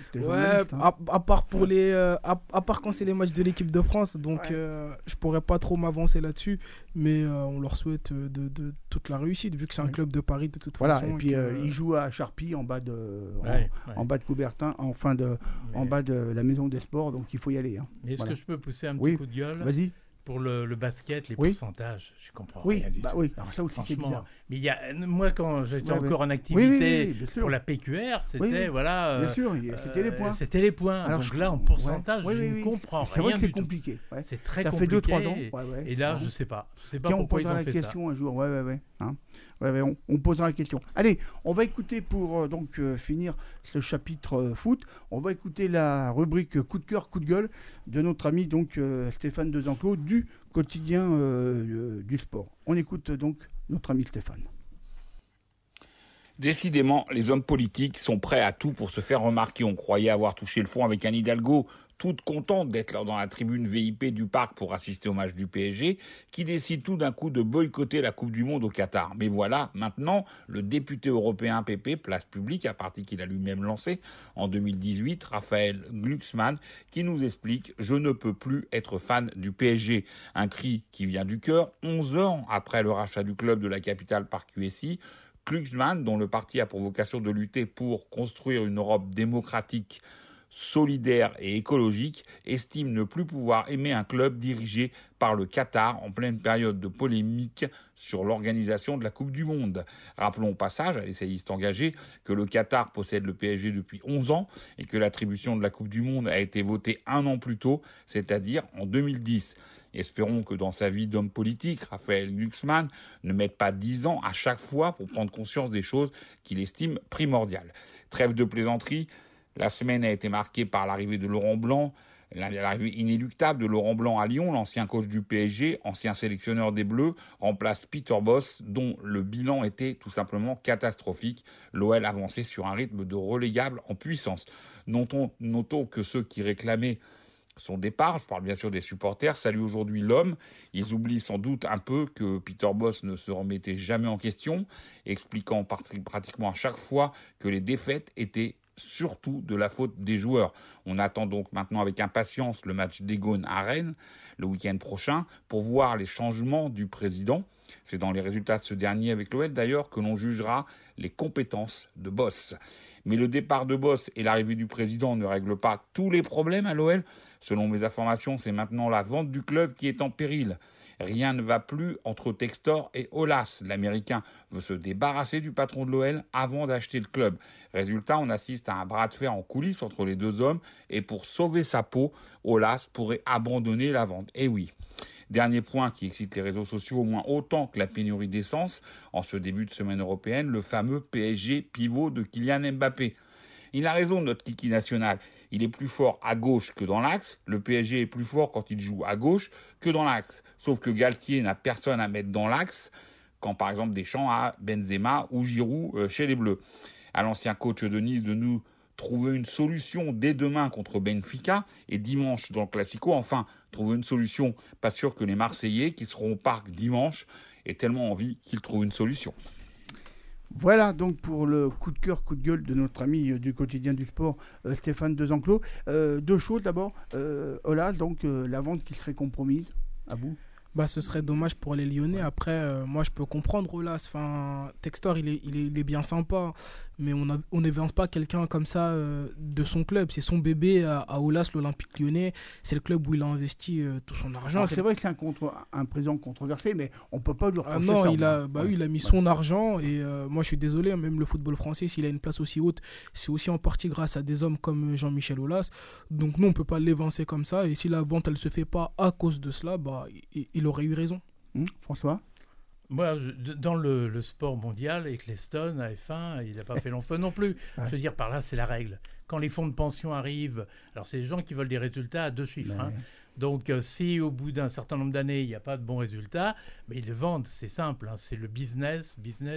À part pour à part quand c'est les matchs de l'équipe de France, donc je pourrais pas trop m'avancer là-dessus, mais on leur souhaite de toute la réussite vu que c'est un club de Paris de toute façon. Et puis ils jouent à Charpie en bas de Coubertin, en bas de la Maison des Sports, donc il faut y aller. Est-ce que je peux pousser un petit coup de gueule? Vas-y. Pour le basket, les pourcentages, je comprends rien du tout. Oui, alors ça aussi c'est bizarre. Mais moi, quand j'étais encore en activité pour la PQR, c'était bien sûr, c'était les points. C'était les points. Alors, donc là, en pourcentage, je ne comprends rien. C'est vrai que c'est compliqué. C'est très compliqué. Ça fait 2-3 ans. Et là, je ne sais pas. Pourquoi ils ont fait ça. On posera la question un jour. On posera la question. Allez, on va écouter pour finir ce chapitre foot. On va écouter la rubrique coup de cœur, coup de gueule de notre ami Stéphane Desenclos du quotidien du sport. On écoute donc notre ami Stéphane. Décidément, les hommes politiques sont prêts à tout pour se faire remarquer. On croyait avoir touché le fond avec Anne Hidalgo, toute contente d'être là dans la tribune VIP du parc pour assister au match du PSG, qui décide tout d'un coup de boycotter la Coupe du Monde au Qatar. Mais voilà, maintenant, le député européen PP, Place Publique, un parti qu'il a lui-même lancé en 2018, Raphaël Glucksmann, qui nous explique « Je ne peux plus être fan du PSG ». Un cri qui vient du cœur, 11 ans après le rachat du club de la capitale par QSI, Glucksmann, dont le parti a pour vocation de lutter pour construire une Europe démocratique, solidaire et écologique, estime ne plus pouvoir aimer un club dirigé par le Qatar en pleine période de polémique sur l'organisation de la Coupe du Monde. Rappelons au passage à l'essayiste engagé que le Qatar possède le PSG depuis 11 ans et que l'attribution de la Coupe du Monde a été votée 1 an plus tôt, c'est-à-dire en 2010. Espérons que dans sa vie d'homme politique, Raphaël Glucksmann ne mette pas 10 ans à chaque fois pour prendre conscience des choses qu'il estime primordiales. Trêve de plaisanterie, la semaine a été marquée par l'arrivée de Laurent Blanc, l'arrivée inéluctable de Laurent Blanc à Lyon, l'ancien coach du PSG, ancien sélectionneur des Bleus, remplace Peter Bosz, dont le bilan était tout simplement catastrophique. L'OL avançait sur un rythme de relégable en puissance. Notons que ceux qui réclamaient son départ, je parle bien sûr des supporters, saluent aujourd'hui l'homme. Ils oublient sans doute un peu que Peter Bosz ne se remettait jamais en question, expliquant pratiquement à chaque fois que les défaites étaient surtout de la faute des joueurs. On attend donc maintenant avec impatience le match d'Egon à Rennes le week-end prochain pour voir les changements du président. C'est dans les résultats de ce dernier avec l'OL d'ailleurs que l'on jugera les compétences de Bosz. Mais le départ de Bosz et l'arrivée du président ne règlent pas tous les problèmes à l'OL. Selon mes informations, c'est maintenant la vente du club qui est en péril. Rien ne va plus entre Textor et Aulas. L'Américain veut se débarrasser du patron de l'OL avant d'acheter le club. Résultat, on assiste à un bras de fer en coulisses entre les deux hommes et pour sauver sa peau, Aulas pourrait abandonner la vente. Et oui. Dernier point qui excite les réseaux sociaux au moins autant que la pénurie d'essence, en ce début de semaine européenne, le fameux PSG pivot de Kylian Mbappé. Il a raison, notre kiki national. Il est plus fort à gauche que dans l'axe. Le PSG est plus fort quand il joue à gauche que dans l'axe. Sauf que Galtier n'a personne à mettre dans l'axe, quand par exemple Deschamps a Benzema ou Giroud chez les Bleus. À l'ancien coach de Nice de nous trouver une solution dès demain contre Benfica et dimanche dans le Classico. Enfin, trouver une solution. Pas sûr que les Marseillais qui seront au parc dimanche aient tellement envie qu'ils trouvent une solution. Voilà donc pour le coup de cœur, coup de gueule de notre ami du quotidien du sport, Stéphane Desenclos. Deux choses d'abord. Aulas, donc la vente qui serait compromise, à vous? Ce serait dommage pour les Lyonnais. Après, moi, je peux comprendre Aulas. Textor, il est bien sympa, mais on n'évince pas quelqu'un comme ça de son club. C'est son bébé à Aulas, l'Olympique Lyonnais. C'est le club où il a investi tout son argent. Alors, c'est vrai que c'est un président controversé, mais on ne peut pas lui reprocher ça. Non, il a mis son argent. Et moi, je suis désolé, même le football français, s'il a une place aussi haute, c'est aussi en partie grâce à des hommes comme Jean-Michel Aulas. Donc, nous, on ne peut pas l'évincer comme ça. Et si la vente, elle ne se fait pas à cause de cela, il aurait eu raison. François? Moi, dans le sport mondial, Eccleston, à F1, il n'a pas fait long feu non plus. Ouais. Je veux dire, par là, c'est la règle. Quand les fonds de pension arrivent, alors c'est les gens qui veulent des résultats à 2 chiffres. Donc, si au bout d'un certain nombre d'années, il n'y a pas de bons résultats, ils le vendent, c'est simple. C'est le business.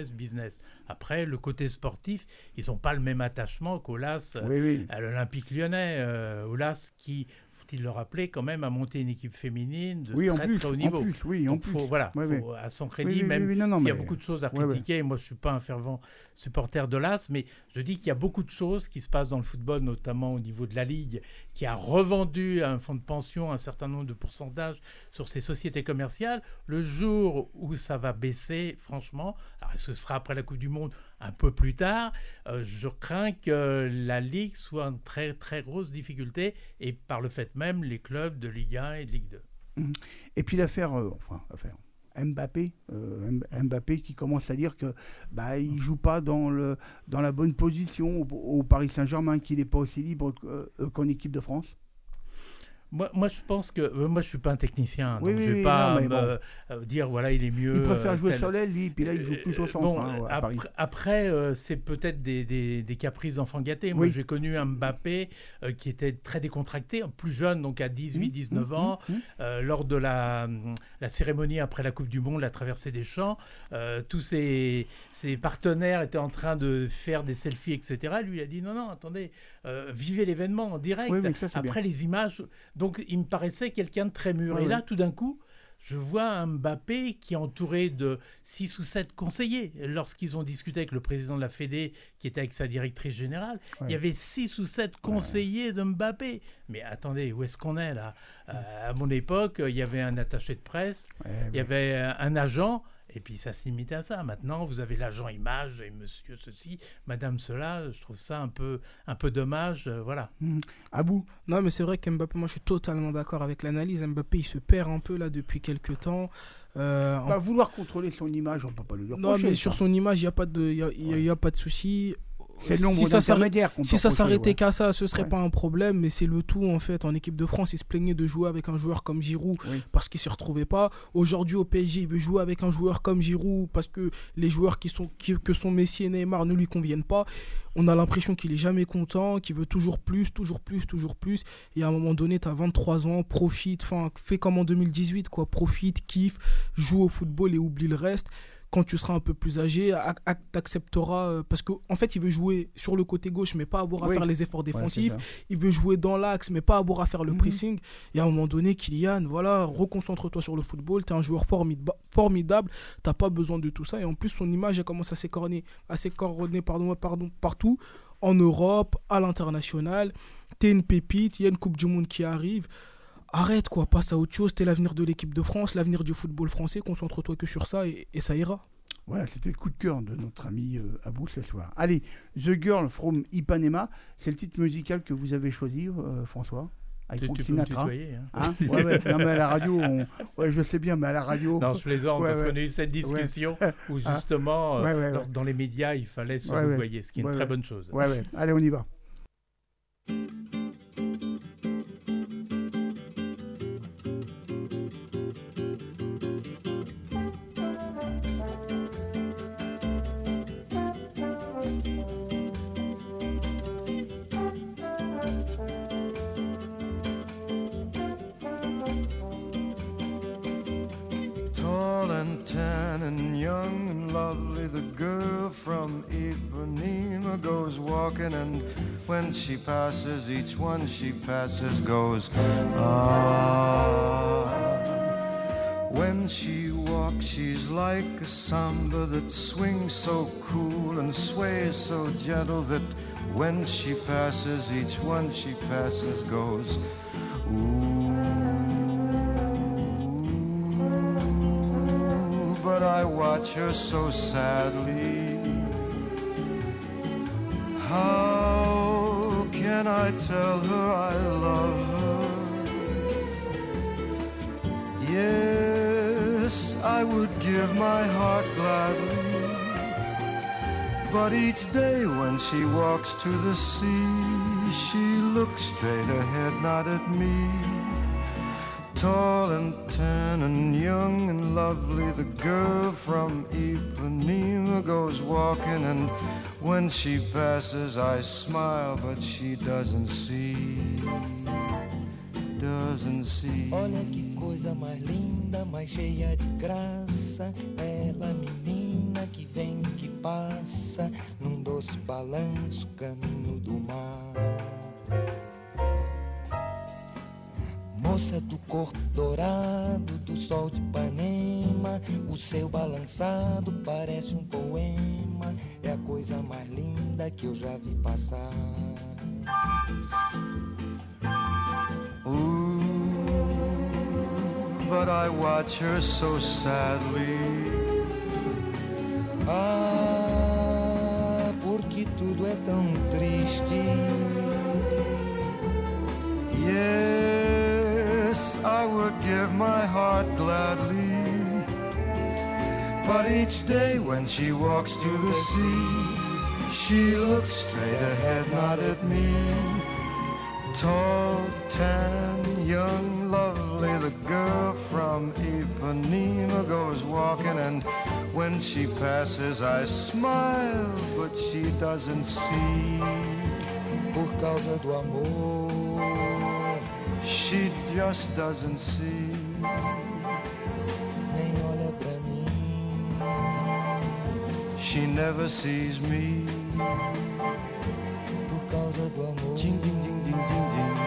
Après, le côté sportif, ils n'ont pas le même attachement qu'Aulas à l'Olympique Lyonnais. Aulas qui... faut-il le rappeler, quand même, a monté une équipe féminine de très haut niveau. À son crédit, s'il y a beaucoup de choses à critiquer, moi je ne suis pas un fervent supporter de l'AS, mais je dis qu'il y a beaucoup de choses qui se passent dans le football, notamment au niveau de la Ligue, qui a revendu à un fonds de pension un certain nombre de pourcentages sur ses sociétés commerciales. Le jour où ça va baisser, franchement, alors ce sera après la Coupe du Monde, un peu plus tard, je crains que la Ligue soit en très très grosse difficulté et par le fait même les clubs de Ligue 1 et de Ligue 2. Et puis l'affaire Mbappé qui commence à dire que il joue pas dans la bonne position au Paris Saint-Germain, qu'il n'est pas aussi libre qu'en équipe de France. Moi, je pense que moi, je suis pas un technicien, donc je vais pas dire voilà, il est mieux. Il préfère jouer sur l'aile, lui, puis là, il joue plus au centre. À Paris. Après, c'est peut-être des caprices d'enfants gâtés. Moi, j'ai connu un Mbappé qui était très décontracté, plus jeune, donc à 18-19 ans, lors de la cérémonie après la Coupe du Monde, la traversée des champs. Tous ses partenaires étaient en train de faire des selfies, etc. Lui, il a dit non, attendez, vivez l'événement en direct. Oui, ça, après, bien. les images. Donc, il me paraissait quelqu'un de très mûr. Et là, tout d'un coup, je vois un Mbappé qui est entouré de 6 ou 7 conseillers. Lorsqu'ils ont discuté avec le président de la Fédé, qui était avec sa directrice générale, il y avait 6 ou 7 conseillers de Mbappé. Mais attendez, où est-ce qu'on est là ? À mon époque, il y avait un attaché de presse, il y avait un agent. Et puis ça se limitait à ça. Maintenant, vous avez l'agent image et monsieur ceci, madame cela. Je trouve ça un peu dommage. Voilà. Abou. Non, mais c'est vrai qu'Mbappé, moi je suis totalement d'accord avec l'analyse. Mbappé, il se perd un peu là depuis quelques temps. Vouloir contrôler son image, on ne peut pas le dire. Non, mais sur son image, il n'y a pas de souci. C'est le nombre d'intermédiaires qu'on peut Si ça s'arrêtait qu'à ça, ce serait pas un problème, mais c'est le tout en fait. En équipe de France, il se plaignait de jouer avec un joueur comme Giroud parce qu'il ne se retrouvait pas. Aujourd'hui au PSG, il veut jouer avec un joueur comme Giroud parce que les joueurs que sont Messi et Neymar ne lui conviennent pas. On a l'impression qu'il est jamais content, qu'il veut toujours plus. Et à un moment donné, tu as 23 ans, profite, fais comme en 2018, quoi. Profite, kiffe, joue au football et oublie le reste. Quand tu seras un peu plus âgé, tu accepteras. Parce qu'en fait, il veut jouer sur le côté gauche, mais pas avoir à faire les efforts défensifs. Il veut jouer dans l'axe, mais pas avoir à faire le pressing. Et à un moment donné, Kylian, voilà, reconcentre-toi sur le football. Tu es un joueur formidable. Tu n'as pas besoin de tout ça. Et en plus, son image, elle commence à s'écorner partout. En Europe, à l'international. Tu es une pépite. Il y a une Coupe du Monde qui arrive. Arrête quoi, passe à autre chose, t'es l'avenir de l'équipe de France, l'avenir du football français, concentre-toi que sur ça et ça ira. Voilà, c'était le coup de cœur de notre ami Abou ce soir. Allez, The Girl from Ipanema, c'est le titre musical que vous avez choisi, François, avec Frank Sinatra. Non, mais à la radio, je sais bien, mais à la radio... Non, je plaisante, parce qu'on a eu cette discussion où justement, dans les médias, il fallait se vouvoyer, ce qui est une très bonne chose. Allez, on y va. And when she passes, each one she passes goes, ah. When she walks, she's like a samba that swings so cool and sways so gentle that when she passes, each one she passes goes, ooh. But I watch her so sadly. How can I tell her I love her? Yes, I would give my heart gladly. But each day when she walks to the sea, she looks straight ahead, not at me. Tall and tan and young and lovely, the girl from Ipanema goes walking, and when she passes I smile, but she doesn't see. Olha que coisa mais linda, mais cheia de graça. Ela, menina que vem, que passa, num doce balanço, caminho do mar. Moça do corpo dourado, do sol de Ipanema, o seu balançado parece um poema. É a coisa mais linda que eu já vi passar. Ooh, but I watch her so sadly. Ah, porque tudo é tão triste. Yes, I would give my heart gladly. But each day when she walks to the sea, she looks straight ahead, not at me. Tall, tan, young, lovely, the girl from Ipanema goes walking, and when she passes I smile, but she doesn't see. Por causa do amor, she just doesn't see. Nem olha pra mim, she never sees me. Por causa do amor, ding, ding, ding, ding, ding, ding.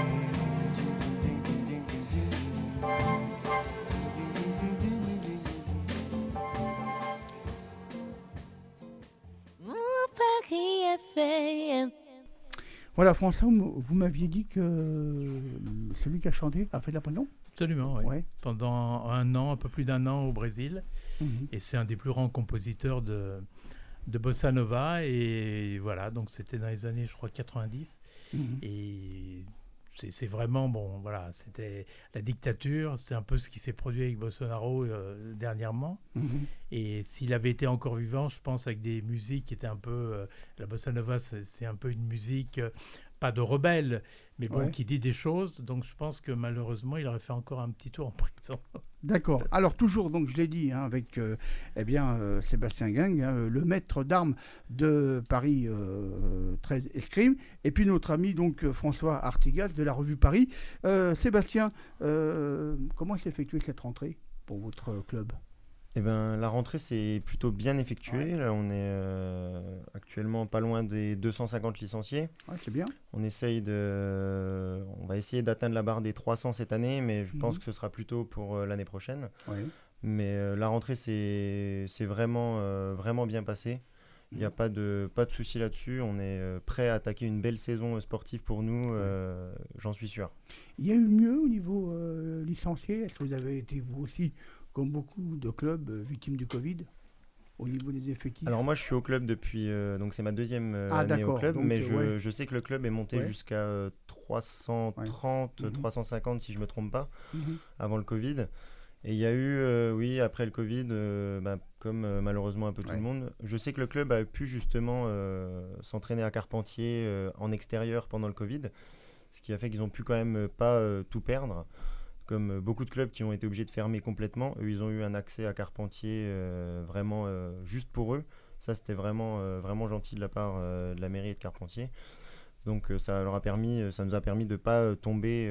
Voilà, François, vous m'aviez dit que celui qui a chanté a fait de la prison ? Absolument, oui. Ouais. Pendant un an, un peu plus d'un an au Brésil. Et c'est un des plus grands compositeurs de bossa nova. Et voilà, donc c'était dans les années, je crois, 90. Et c'est vraiment, bon, voilà, c'était la dictature. C'est un peu ce qui s'est produit avec Bolsonaro dernièrement. Et s'il avait été encore vivant, je pense, avec des musiques qui étaient un peu... la bossa nova, c'est un peu une musique... pas de rebelle, mais bon, qui dit des choses. Donc, je pense que malheureusement, il aurait fait encore un petit tour en prison. D'accord. Alors, toujours, donc, je l'ai dit, avec Sébastien Gang, le maître d'armes de Paris 13 Escrime, et puis notre ami, donc, François Artigas de la revue Paris. Sébastien, comment s'est effectuée cette rentrée pour votre club ? Eh ben, la rentrée s'est plutôt bien effectuée. Là, on est actuellement pas loin des 250 licenciés. C'est bien. On va essayer d'atteindre la barre des 300 cette année, mais je pense que ce sera plutôt pour l'année prochaine. Mais la rentrée s'est vraiment, vraiment bien passée. Il n'y a pas de souci là-dessus. On est prêt à attaquer une belle saison sportive pour nous, j'en suis sûr. Il y a eu mieux au niveau licencié. Est-ce que vous avez été, vous aussi, comme beaucoup de clubs victimes du Covid, au niveau des effectifs? Alors moi je suis au club depuis, donc c'est ma deuxième année au club, donc, mais je sais que le club est monté jusqu'à 330, 350 si je ne me trompe pas, avant le Covid. Et il y a eu, oui, après le Covid, comme malheureusement un peu tout le monde, je sais que le club a pu justement s'entraîner à Carpentier en extérieur pendant le Covid, ce qui a fait qu'ils n'ont pu quand même pas tout perdre. Comme beaucoup de clubs qui ont été obligés de fermer complètement, eux, ils ont eu un accès à Carpentier vraiment juste pour eux. Ça, c'était vraiment, vraiment gentil de la part de la mairie et de Carpentier. Donc, ça nous a permis de ne pas tomber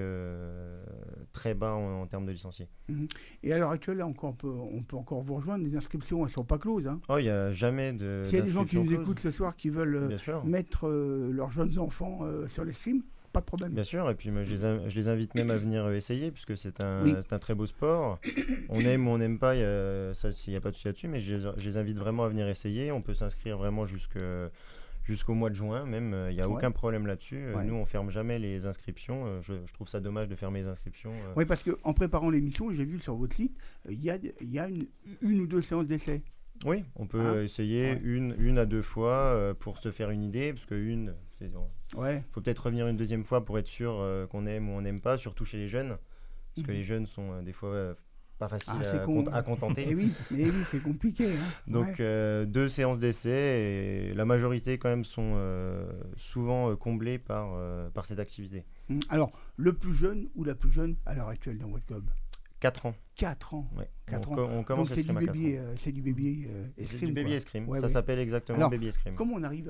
très bas en termes de licenciés. Et à l'heure actuelle, là, on peut encore vous rejoindre. Les inscriptions, elles ne sont pas closes. Hein. Oh, il n'y a jamais de. S'il y a des gens qui nous écoutent ce soir qui veulent mettre leurs jeunes enfants sur l'escrime, pas de problème. Bien sûr, et puis moi, je les invite même à venir essayer, puisque c'est un très beau sport. On aime ou on n'aime pas, il n'y a pas de souci là-dessus, mais je les invite vraiment à venir essayer. On peut s'inscrire vraiment jusqu'au mois de juin, même, il n'y a aucun problème là-dessus. Nous, on ne ferme jamais les inscriptions. Je trouve ça dommage de fermer les inscriptions. Oui, parce qu'en préparant l'émission, j'ai vu sur votre site, il y a une ou deux séances d'essai. Oui, on peut essayer une à deux fois pour se faire une idée, parce qu'une... faut peut-être revenir une deuxième fois pour être sûr qu'on aime ou on n'aime pas, surtout chez les jeunes, parce que les jeunes sont des fois pas faciles à contenter. Mais oui, c'est compliqué. Hein. Donc 2 séances d'essai, et la majorité quand même sont souvent comblées par cette activité. Alors, le plus jeune ou la plus jeune à l'heure actuelle dans votre club? 4 ans. 4 ans. Ouais. 4 ans. On commence donc c'est du baby escrime. C'est du baby escrime. Ça s'appelle exactement baby escrime. Comment on arrive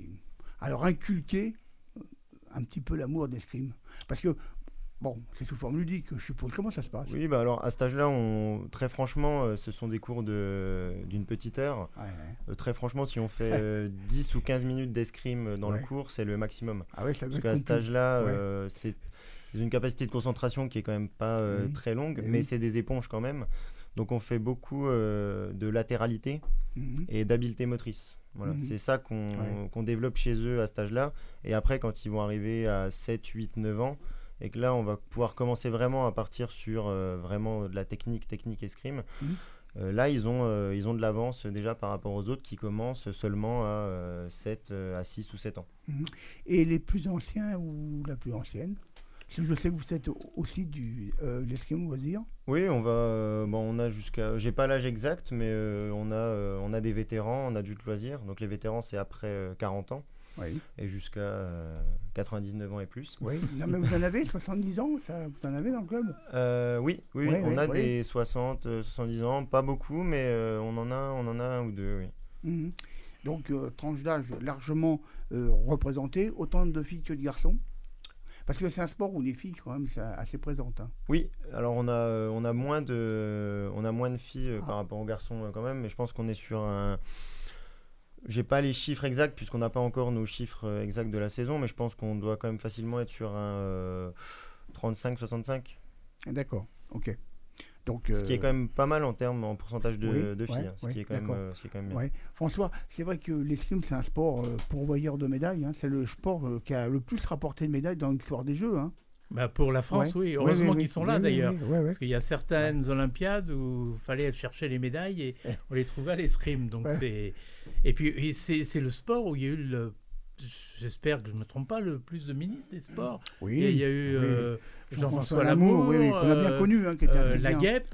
à leur inculquer un petit peu l'amour d'escrime? Parce que bon, c'est sous forme ludique, je suppose. Comment ça se passe? Oui, alors à cet âge-là, très franchement, ce sont des cours d'une petite heure. Très franchement, si on fait 10 ou 15 minutes d'escrime dans le cours, c'est le maximum. Parce qu'à cet âge-là, c'est une capacité de concentration qui est quand même pas très longue, mais c'est des éponges quand même. Donc on fait beaucoup de latéralité et d'habileté motrice. Voilà. C'est ça qu'on développe chez eux à cet âge-là. Et après, quand ils vont arriver à 7, 8, 9 ans, et que là, on va pouvoir commencer vraiment à partir sur vraiment de la technique escrime. Là, ils ont de l'avance déjà par rapport aux autres qui commencent seulement à 6 ou 7 ans. Et les plus anciens ou la plus ancienne? Je sais que vous êtes aussi du l'escrime loisir. Oui, on a jusqu'à... J'ai pas l'âge exact, mais on a des vétérans en adulte loisir. Donc les vétérans, c'est après 40 ans. Oui. Et jusqu'à 99 ans et plus. Oui, non, mais vous en avez 70 ans, vous en avez dans le club? Oui, on a des 60, 70 ans, pas beaucoup, mais on en a un ou deux, oui. Mmh. Donc, tranche d'âge largement représentée, autant de filles que de garçons? Parce que c'est un sport où les filles, quand même, sont assez présentes. Hein. Oui, alors on a moins de filles par rapport aux garçons quand même, mais je pense qu'on est sur un... J'ai pas les chiffres exacts puisqu'on n'a pas encore nos chiffres exacts de la saison, mais je pense qu'on doit quand même facilement être sur un 35-65. D'accord, ok. Donc, ce qui est quand même pas mal en pourcentage de filles, ce qui est quand même bien. Ouais. François, c'est vrai que l'escrime, c'est un sport pourvoyeur de médailles. Hein. C'est le sport qui a le plus rapporté de médailles dans l'histoire des Jeux. Hein. Bah pour la France, oui. Heureusement qu'ils sont là d'ailleurs. Parce qu'il y a certaines Olympiades où il fallait chercher les médailles et on les trouvait à l'escrime. Donc et puis c'est le sport où il y a eu j'espère que je ne me trompe pas, le plus de ministres des Sports. Oui. Et il y a eu Jean-François Lamour, qu'on a bien connu, qui était la Guêpe,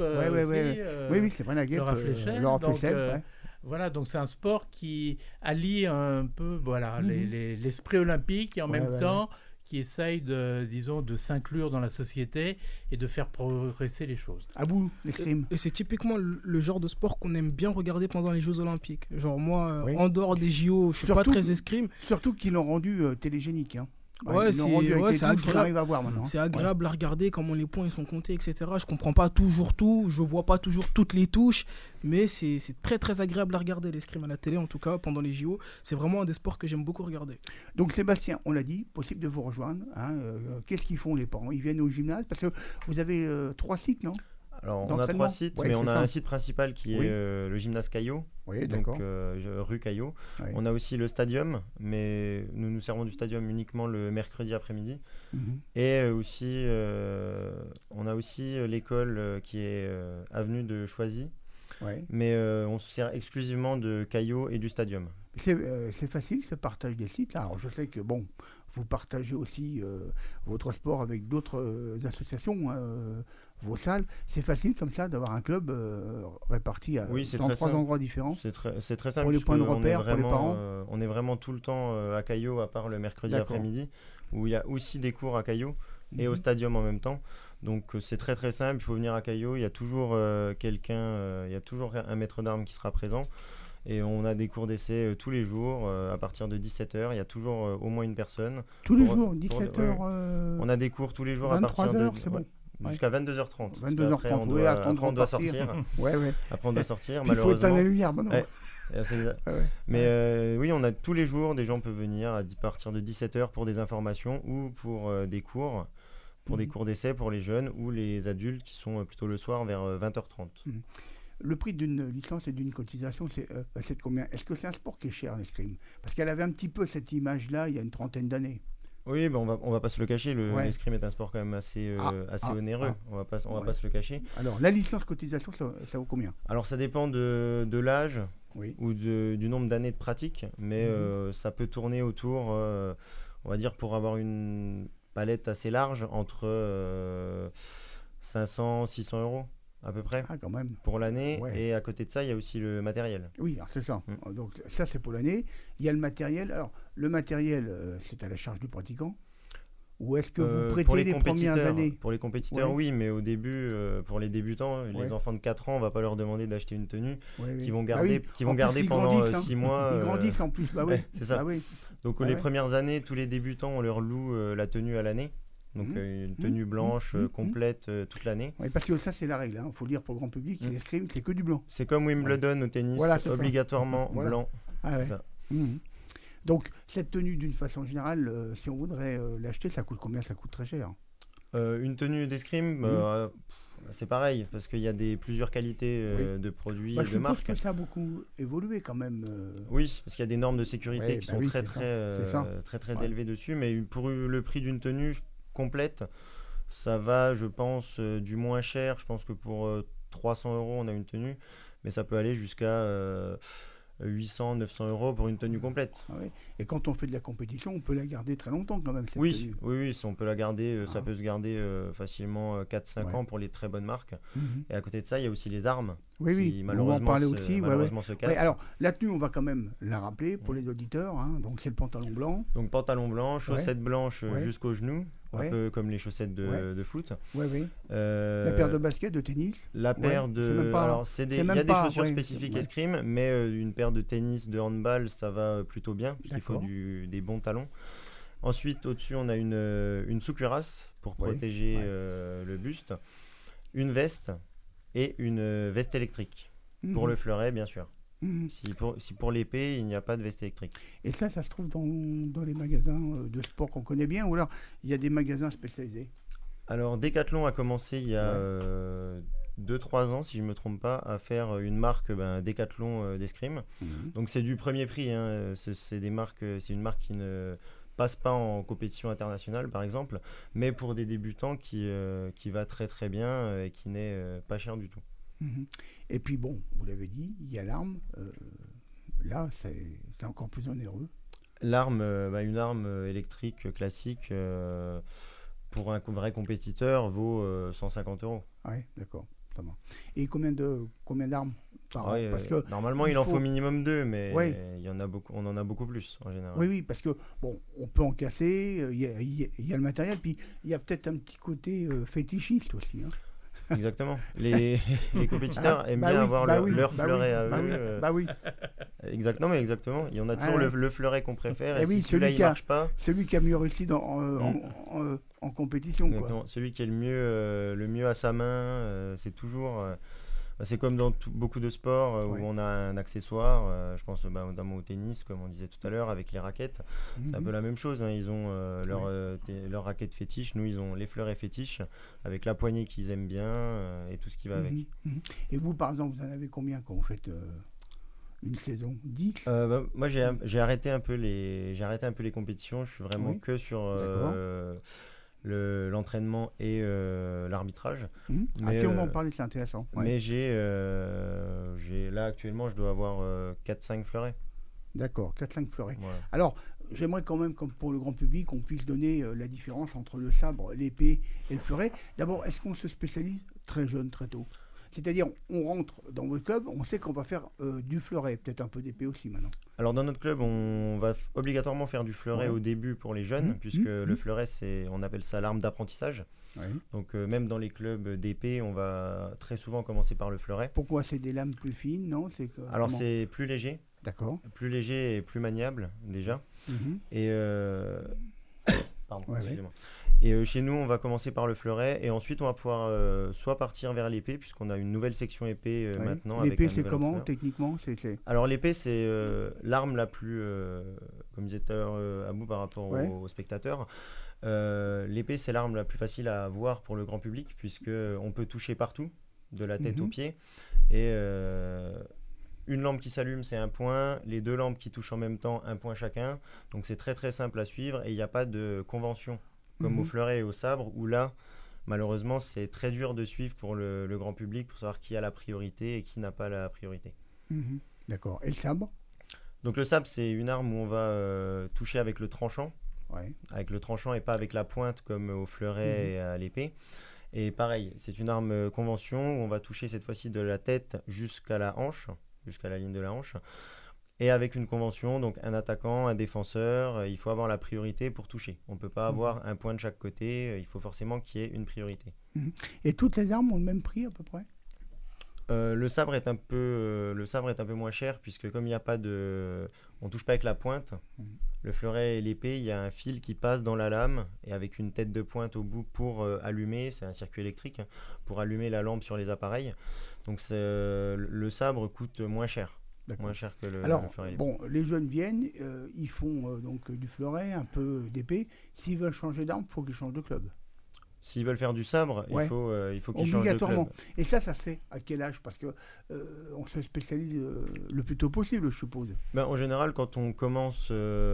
oui, c'est vrai, la Guêpe, Laura Flessel. Voilà, donc c'est un sport qui allie un peu l'esprit olympique et en même temps qui essaye de s'inclure dans la société et de faire progresser les choses. À bout, l'escrime. Et c'est typiquement le genre de sport qu'on aime bien regarder pendant les Jeux Olympiques. Genre moi, en dehors des JO, je suis pas très escrime. Surtout qu'ils l'ont rendu télégénique. Hein. C'est agréable. C'est agréable à regarder comment les points ils sont comptés, etc. Je comprends pas toujours tout, je vois pas toujours toutes les touches, mais c'est très très agréable à regarder l'escrime à la télé, en tout cas pendant les JO. C'est vraiment un des sports que j'aime beaucoup regarder. Donc Sébastien, on l'a dit, possible de vous rejoindre. Hein, qu'est-ce qu'ils font les parents? Ils viennent au gymnase parce que vous avez 3 sites, non? Alors, on a 3 sites, mais on a un site principal qui est le gymnase Caillot, donc rue Caillot. Oui. On a aussi le stadium, mais nous nous servons du stadium uniquement le mercredi après-midi. Et aussi, on a aussi l'école qui est avenue de Choisy, mais on se sert exclusivement de Caillot et du stadium. C'est facile ce partage des sites. Alors, je sais que vous partagez aussi votre sport avec d'autres associations, vos salles. C'est facile comme ça d'avoir un club réparti dans 3 endroits différents. C'est très simple. Pour les points de repère, pour les parents. On est vraiment tout le temps à Caillot, à part le mercredi après-midi, où il y a aussi des cours à Caillot et au stadium en même temps. Donc c'est très très simple. Il faut venir à Caillot. Il y a toujours il y a toujours un maître d'armes qui sera présent. Et on a des cours d'essai tous les jours, à partir de 17h. Il y a toujours au moins une personne. Tous les jours, 17h On a des cours tous les jours à partir de... c'est bon. Jusqu'à 22h30. 22h30, après, on doit sortir. Après, on doit sortir, malheureusement. Il faut éteindre la lumière maintenant. Mais oui, on a tous les jours, des gens peuvent venir à partir de 17h pour des informations ou pour des cours, des cours d'essai pour les jeunes ou les adultes qui sont plutôt le soir vers 20h30. Le prix d'une licence et d'une cotisation, c'est de combien? Est-ce que c'est un sport qui est cher, l'escrime? Parce qu'elle avait un petit peu cette image-là il y a une trentaine d'années. Oui, on va pas se le cacher. L'escrime est un sport quand même assez onéreux. On va pas se le cacher. Alors, la licence cotisation, ça vaut combien? Alors, ça dépend de l'âge ou du nombre d'années de pratique, mais ça peut tourner autour, on va dire, pour avoir une palette assez large, entre 500 600 euros. À peu près, quand même. Pour l'année. Et à côté de ça, il y a aussi le matériel. Oui, c'est ça. Donc ça, c'est pour l'année. Il y a le matériel. Alors, le matériel, c'est à la charge du pratiquant? Ou est-ce que vous prêtez les premières années? Pour les compétiteurs, oui, mais au début, pour les débutants, les enfants de 4 ans, on ne va pas leur demander d'acheter une tenue qu'ils vont garder, pendant 6 mois. Ils grandissent en plus, c'est ça. Donc les premières années, tous les débutants, on leur loue la tenue à l'année. Donc une tenue blanche complète toute l'année. Oui, parce que ça, c'est la règle. Il faut le dire pour le grand public, l'escrime, c'est que du blanc. C'est comme Wimbledon au tennis, obligatoirement blanc. C'est ça. Donc, cette tenue, d'une façon générale, si on voudrait l'acheter, ça coûte combien? Ça coûte très cher. Une tenue d'escrime, c'est pareil, parce qu'il y a plusieurs qualités de produits et de marques. Je pense que ça a beaucoup évolué quand même. Oui, parce qu'il y a des normes de sécurité qui sont très élevées dessus, mais pour le prix d'une tenue complète, ça va, je pense, du moins cher. Je pense que pour 300 euros, on a une tenue, mais ça peut aller jusqu'à 800, 900 € pour une tenue complète. Ah ouais. Et quand on fait de la compétition, on peut la garder très longtemps quand même, cette oui, tenue. Oui, on peut la garder, ça peut se garder facilement 4-5 ans pour les très bonnes marques. Et à côté de ça, il y a aussi les armes qui malheureusement se cassent. Alors, la tenue, on va quand même la rappeler pour les auditeurs. Hein. Donc, c'est le pantalon blanc. Donc, pantalon blanc, chaussettes blanches jusqu'aux genoux. Un peu comme les chaussettes de foot. La paire de baskets de tennis. La paire de. Alors, il y a des chaussures spécifiques escrime, mais une paire de tennis, de handball, ça va plutôt bien, puisqu'il faut des bons talons. Ensuite, au-dessus, on a une sous-cuirasse pour protéger le buste, une veste et une veste électrique. Pour le fleuret, bien sûr. Si pour l'épée, il n'y a pas de veste électrique. Et ça se trouve dans les magasins de sport qu'on connaît bien, ou alors il y a des magasins spécialisés? Alors Decathlon a commencé il y a 2-3 ans, si je ne me trompe pas, à faire une marque Decathlon d'escrime. Donc c'est du premier prix, hein. C'est une marque qui ne passe pas en compétition internationale par exemple, mais pour des débutants qui va très très bien et qui n'est pas cher du tout. Et puis bon, vous l'avez dit, il y a l'arme. Là, c'est encore plus onéreux. L'arme, une arme électrique classique, pour un vrai compétiteur, vaut 150 €. Oui, d'accord. Et combien d'armes par an? Parce que normalement, il en faut minimum 2, mais on en a beaucoup plus en général. Oui, parce que bon, on peut en casser, il y a le matériel, puis il y a peut-être un petit côté fétichiste aussi. Hein. Exactement. Les compétiteurs aiment bien avoir leur fleuret à eux. Exactement. Il y en a toujours le fleuret qu'on préfère. Et si celui-là il marche pas, celui qui a mieux réussi en compétition. Exactement. Celui qui est le mieux à sa main, c'est toujours. C'est comme dans beaucoup de sports où on a un accessoire. Je pense notamment au tennis, comme on disait tout à l'heure, avec les raquettes. C'est un peu la même chose. Hein. Ils ont leur raquette fétiche. Nous, ils ont les fleurets fétiches avec la poignée qu'ils aiment bien et tout ce qui va avec. Et vous, par exemple, vous en avez combien quand vous faites une saison? 10? Moi, j'ai arrêté un peu les compétitions. Je suis vraiment que sur l'entraînement et l'arbitrage. On va en parler, c'est intéressant. Mais là actuellement, je dois avoir 4-5 fleurets. D'accord, 4-5 fleurets. Voilà. Alors, j'aimerais quand même, comme pour le grand public, qu'on puisse donner la différence entre le sabre, l'épée et le fleuret. D'abord, est-ce qu'on se spécialise très jeune, très tôt? C'est-à-dire, on rentre dans votre club, on sait qu'on va faire du fleuret, peut-être un peu d'épée aussi maintenant. Alors dans notre club, on va obligatoirement faire du fleuret au début pour les jeunes, puisque le fleuret, on appelle ça l'arme d'apprentissage. Donc même dans les clubs d'épée, on va très souvent commencer par le fleuret. Pourquoi? C'est des lames plus fines, non? Alors c'est plus léger. D'accord. Plus léger et plus maniable déjà. Et pardon, excusez-moi. Et chez nous, on va commencer par le fleuret et ensuite on va pouvoir soit partir vers l'épée, puisqu'on a une nouvelle section épée maintenant. L'épée, c'est comment techniquement? Alors l'épée, c'est l'arme la plus, comme disait tout à l'heure Abou par rapport aux spectateurs, l'épée, c'est l'arme la plus facile à voir pour le grand public, puisqu'on peut toucher partout, de la tête aux pieds. Et une lampe qui s'allume, c'est un point. Les deux lampes qui touchent en même temps, un point chacun. Donc c'est très très simple à suivre et il n'y a pas de convention comme au fleuret et au sabre, où là, malheureusement, c'est très dur de suivre pour le grand public, pour savoir qui a la priorité et qui n'a pas la priorité. D'accord. Et le sabre? Donc le sabre, c'est une arme où on va toucher avec le tranchant. Avec le tranchant et pas avec la pointe comme au fleuret et à l'épée. Et pareil, c'est une arme convention où on va toucher cette fois-ci de la tête jusqu'à la hanche, jusqu'à la ligne de la hanche. Et avec une convention, donc un attaquant, un défenseur, il faut avoir la priorité pour toucher. On ne peut pas avoir un point de chaque côté, il faut forcément qu'il y ait une priorité. Et toutes les armes ont le même prix à peu près? Le sabre est un peu moins cher, puisque comme il n'y a pas on touche pas avec la pointe. Le fleuret et l'épée, il y a un fil qui passe dans la lame et avec une tête de pointe au bout pour allumer, c'est un circuit électrique, pour allumer la lampe sur les appareils. Donc le sabre coûte moins cher. Moins cher que le fleuret. Bon, les jeunes viennent, ils font donc du fleuret, un peu d'épée. S'ils veulent changer d'arme, il faut qu'ils changent de club. S'ils veulent faire du sabre, il faut qu'ils changent de club. Et ça se fait à quel âge? Parce que on se spécialise le plus tôt possible, je suppose. En général, quand on commence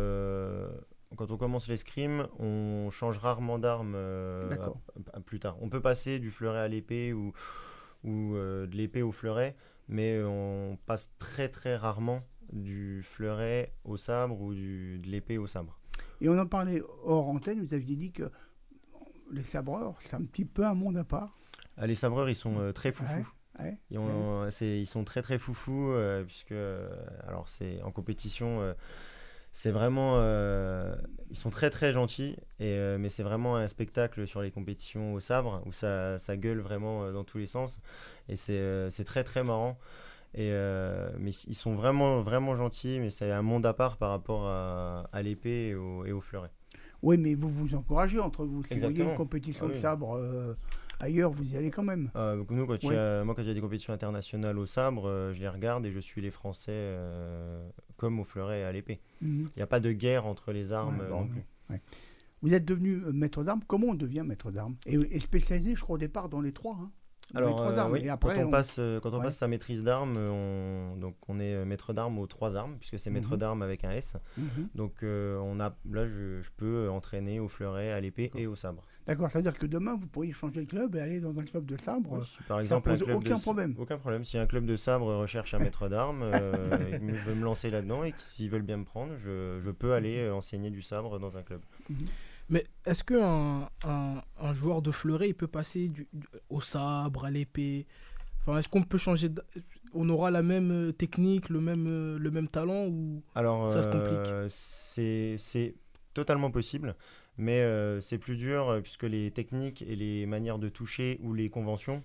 l'escrime, on change rarement d'arme plus tard. On peut passer du fleuret à l'épée ou de l'épée au fleuret, mais on passe très très rarement du fleuret au sabre ou de l'épée au sabre. Et on en parlait hors antenne, vous aviez dit que les sabreurs, c'est un petit peu un monde à part. Les sabreurs, ils sont très foufous. Ouais. Ils sont très très foufous, puisque alors c'est en compétition, c'est vraiment, ils sont très très gentils, mais c'est vraiment un spectacle sur les compétitions au sabre, où ça gueule vraiment dans tous les sens, et c'est très très marrant. Mais ils sont vraiment, vraiment gentils, mais c'est un monde à part par rapport à l'épée et au fleuret. Oui, mais vous vous encouragez entre vous. Si vous voyez une compétition de sabre ailleurs, vous y allez quand même. Nous, quand il y a des compétitions internationales au sabre, je les regarde et je suis les Français comme au fleuret et à l'épée. Il n'y a pas de guerre entre les armes non plus. Ouais. Vous êtes devenu maître d'armes. Comment on devient maître d'armes et spécialisé, je crois, au départ dans les trois. Alors, et après, quand on passe sa maîtrise d'armes, on est maître d'armes aux 3 armes, puisque c'est maître d'armes avec un S. Donc, je peux entraîner au fleuret, à l'épée et au sabre. D'accord, c'est-à-dire que demain, vous pourriez changer de club et aller dans un club de sabre. Oui, si par exemple, ça pose aucun problème. Aucun problème. Si un club de sabre recherche un maître d'armes, je veux me lancer là-dedans et s'ils veulent bien me prendre, je peux aller enseigner du sabre dans un club. Mais est-ce qu'un joueur de fleuret, il peut passer au sabre, à l'épée? Enfin, est-ce qu'on peut changer on aura la même technique, le même talent, ou ça se complique? C'est totalement possible, mais c'est plus dur puisque les techniques et les manières de toucher ou les conventions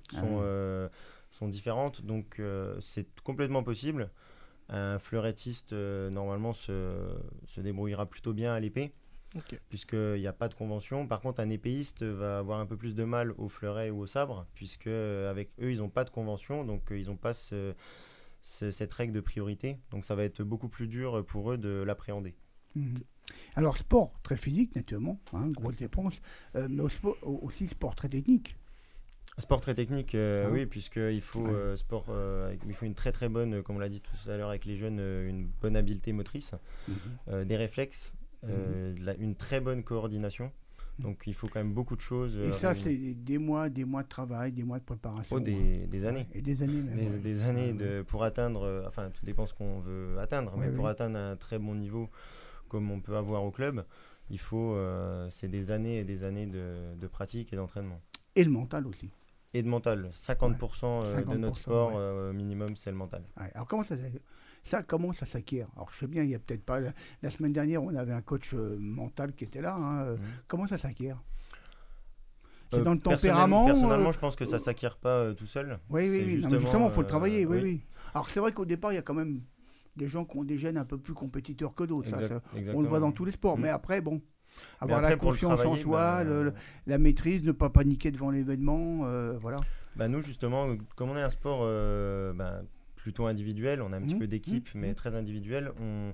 sont différentes. Donc c'est complètement possible. Un fleurettiste normalement se débrouillera plutôt bien à l'épée. Okay. Puisqu'il n'y a pas de convention. Par contre, un épéiste va avoir un peu plus de mal au fleuret ou au sabre, puisque avec eux, ils n'ont pas de convention, donc ils n'ont pas cette règle de priorité. Donc ça va être beaucoup plus dur pour eux de l'appréhender. Alors, sport très physique, naturellement, grosse dépense, mais aussi sport très technique. Sport très technique, oui, puisqu'il faut, il faut une très très bonne, comme on l'a dit tout à l'heure avec les jeunes, une bonne habileté motrice, des réflexes. Une très bonne coordination, donc il faut quand même beaucoup de choses. Et ça, c'est des mois de travail, des mois de préparation. Des années. Et des années même. Des années pour atteindre, enfin tout dépend ce qu'on veut atteindre, mais pour atteindre un très bon niveau comme on peut avoir au club, il faut, c'est des années et des années de pratique et d'entraînement. Et le mental aussi. Et de mental, 50% de notre sport minimum, c'est le mental. Alors comment ça s'acquiert? Alors je sais bien, il y a peut-être pas... La semaine dernière, on avait un coach mental qui était là. Comment ça s'acquiert? C'est dans le tempérament? Personnellement, je pense que ça ne s'acquiert pas tout seul. Oui. Justement, il faut le travailler. Oui. Alors c'est vrai qu'au départ, il y a quand même des gens qui ont des gènes un peu plus compétiteurs que d'autres. On le voit dans tous les sports. Mais après, bon... Avoir la confiance en soi, la maîtrise, ne pas paniquer devant l'événement, voilà. Nous, justement, comme on est un sport plutôt individuel, on a un petit peu d'équipe, mais très individuel,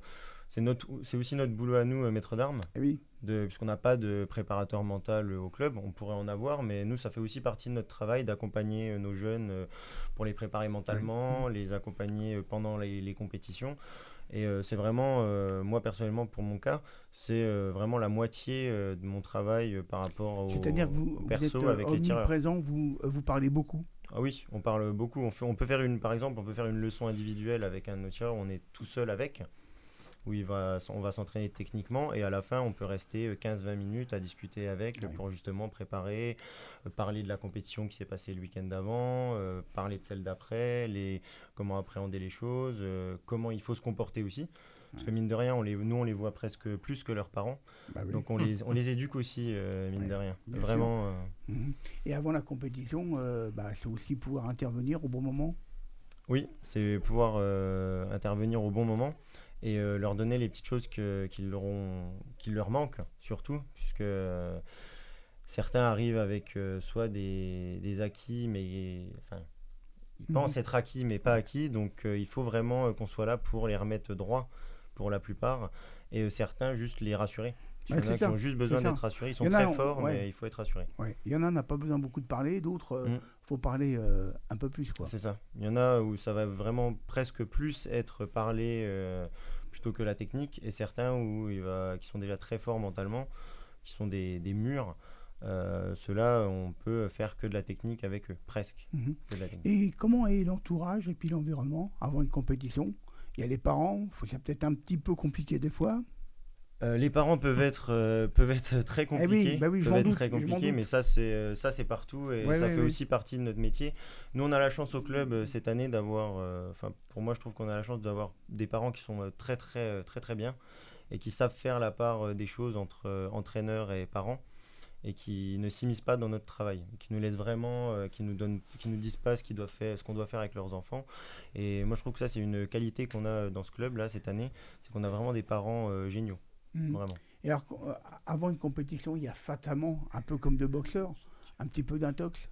c'est aussi notre boulot à nous, maître d'armes, puisqu'on n'a pas de préparateur mental au club. On pourrait en avoir, mais nous, ça fait aussi partie de notre travail d'accompagner nos jeunes pour les préparer mentalement, les accompagner pendant les compétitions. Et c'est vraiment, moi personnellement, pour mon cas, c'est vraiment la moitié de mon travail par rapport au perso. C'est-à-dire que vous êtes avec les tireurs. Omniprésent, vous parlez beaucoup? Ah oui, on parle beaucoup. On peut faire par exemple, on peut faire une leçon individuelle avec un autre tireur, on est tout seul avec, où on va s'entraîner techniquement, et à la fin, on peut rester 15-20 minutes à discuter avec pour justement préparer, parler de la compétition qui s'est passée le week-end d'avant, parler de celle d'après, comment appréhender les choses, comment il faut se comporter aussi. Parce que mine de rien, nous on les voit presque plus que leurs parents. Donc on les éduque aussi, mine de rien. Vraiment. Et avant la compétition, c'est aussi pouvoir intervenir au bon moment? Oui, c'est pouvoir intervenir au bon moment. Et leur donner les petites choses qui leur manquent, surtout, puisque certains arrivent avec soit des acquis, mais ils pensent être acquis, mais pas acquis. Donc il faut vraiment qu'on soit là pour les remettre droit, pour la plupart. Et certains, juste les rassurer. Il y en a qui ont juste besoin d'être rassurés. Ils sont très forts, mais il faut être rassuré. Il y en a, n'a pas besoin beaucoup de parler, d'autres, faut parler un peu plus, quoi. C'est ça. Il y en a où ça va vraiment presque plus être parlé plutôt que la technique, et certains qui sont déjà très forts mentalement, qui sont des murs. Ceux-là, on peut faire que de la technique avec eux, presque. Et comment est l'entourage et puis l'environnement avant une compétition? Il y a les parents, c'est peut-être un petit peu compliqué des fois. Les parents peuvent être très compliqués, mais ça c'est partout et ça fait aussi partie de notre métier. Nous on a la chance au club cette année d'avoir, pour moi je trouve qu'on a la chance d'avoir des parents qui sont très très très très bien et qui savent faire la part des choses entre entraîneurs et parents et qui ne s'immiscent pas dans notre travail, qui nous laissent vraiment, qui nous disent pas ce qu'on doit faire avec leurs enfants. Et moi je trouve que ça c'est une qualité qu'on a dans ce club là cette année, c'est qu'on a vraiment des parents géniaux. Vraiment. Et alors, avant une compétition, il y a fatalement, un peu comme de boxeurs, un petit peu d'intox.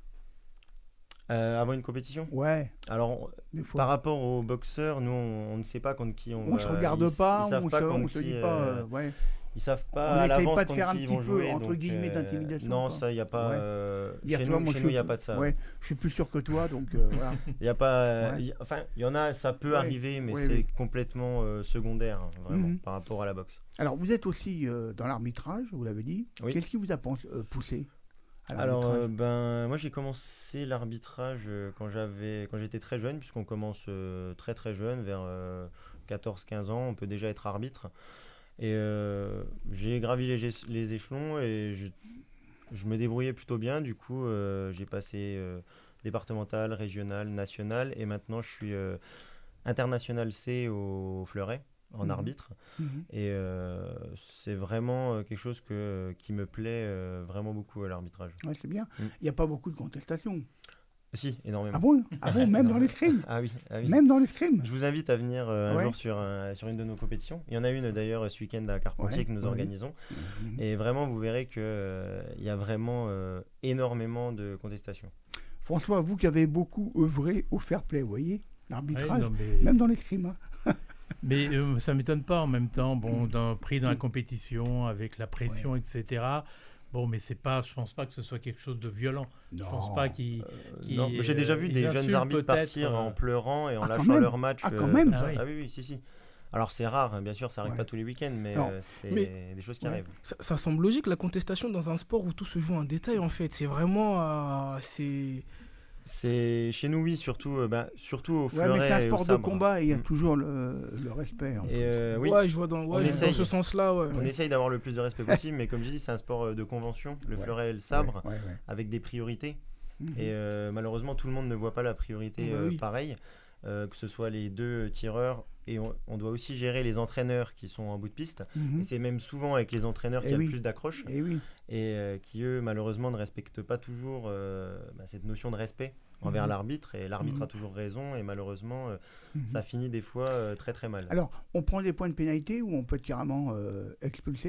Avant une compétition ? Ouais. Alors, par rapport aux boxeurs, nous, on ne sait pas contre qui on va. On ne se regarde pas, on ne se dit pas. Ouais. Ils savent pas à l'avance contre qui ils vont jouer. Entre guillemets d'intimidation. Non, ça, il n'y a pas. Chez nous, il n'y a pas de ça. Ouais. Je suis plus sûr que toi, donc voilà. Il y a pas. Enfin, il y en a, ça peut arriver, mais c'est complètement secondaire, vraiment, par rapport à la boxe. Alors, vous êtes aussi dans l'arbitrage, vous l'avez dit. Oui. Qu'est-ce qui vous a poussé ? Alors, moi j'ai commencé l'arbitrage quand j'étais très jeune, puisqu'on commence très très jeune, vers 14-15 ans, on peut déjà être arbitre. Et j'ai gravi les échelons et je me débrouillais plutôt bien. Du coup, j'ai passé départemental, régional, national, et maintenant je suis international C au Fleuret. En arbitre. Et c'est vraiment quelque chose qui me plaît vraiment beaucoup à l'arbitrage. Ouais, c'est bien. Il n'y a pas beaucoup de contestations. Si, énormément. Ah bon, même dans l'escrime. Ah oui. Même dans l'escrime. Je vous invite à venir un jour sur une de nos compétitions. Il y en a une d'ailleurs ce week-end à Carpentier que nous organisons. Et vraiment, vous verrez qu'il y a vraiment énormément de contestations. François, vous qui avez beaucoup œuvré au fair play, vous voyez, l'arbitrage, même dans l'escrime. Mais ça ne m'étonne pas en même temps, pris dans la compétition, avec la pression, etc. Bon, mais c'est pas, je pense pas que ce soit quelque chose de violent. Non. Je pense pas qu'il. J'ai déjà vu des jeunes arbitres partir en pleurant et en lâchant leur match. Quand même. Ah oui, si. Alors c'est rare, bien sûr, ça n'arrive pas tous les week-ends, mais c'est des choses qui arrivent. Ça semble logique, la contestation dans un sport où tout se joue en détail en fait. C'est vraiment... C'est chez nous, oui, surtout au Fleuret. Mais c'est un sport de combat et il y a toujours le respect. Je vois dans ce sens-là. On essaye d'avoir le plus de respect possible, mais comme je dis, c'est un sport de convention, le Fleuret et le sabre, avec des priorités. Et malheureusement, tout le monde ne voit pas la priorité pareille, que ce soit les deux tireurs. Et on doit aussi gérer les entraîneurs qui sont en bout de piste. Et c'est même souvent avec les entraîneurs qu'il y a le plus d'accroches. Et qui, eux, malheureusement, ne respectent pas toujours cette notion de respect envers l'arbitre. Et l'arbitre a toujours raison. Et malheureusement, ça finit des fois très très mal. Alors, on prend des points de pénalité ou on peut être carrément expulsé ?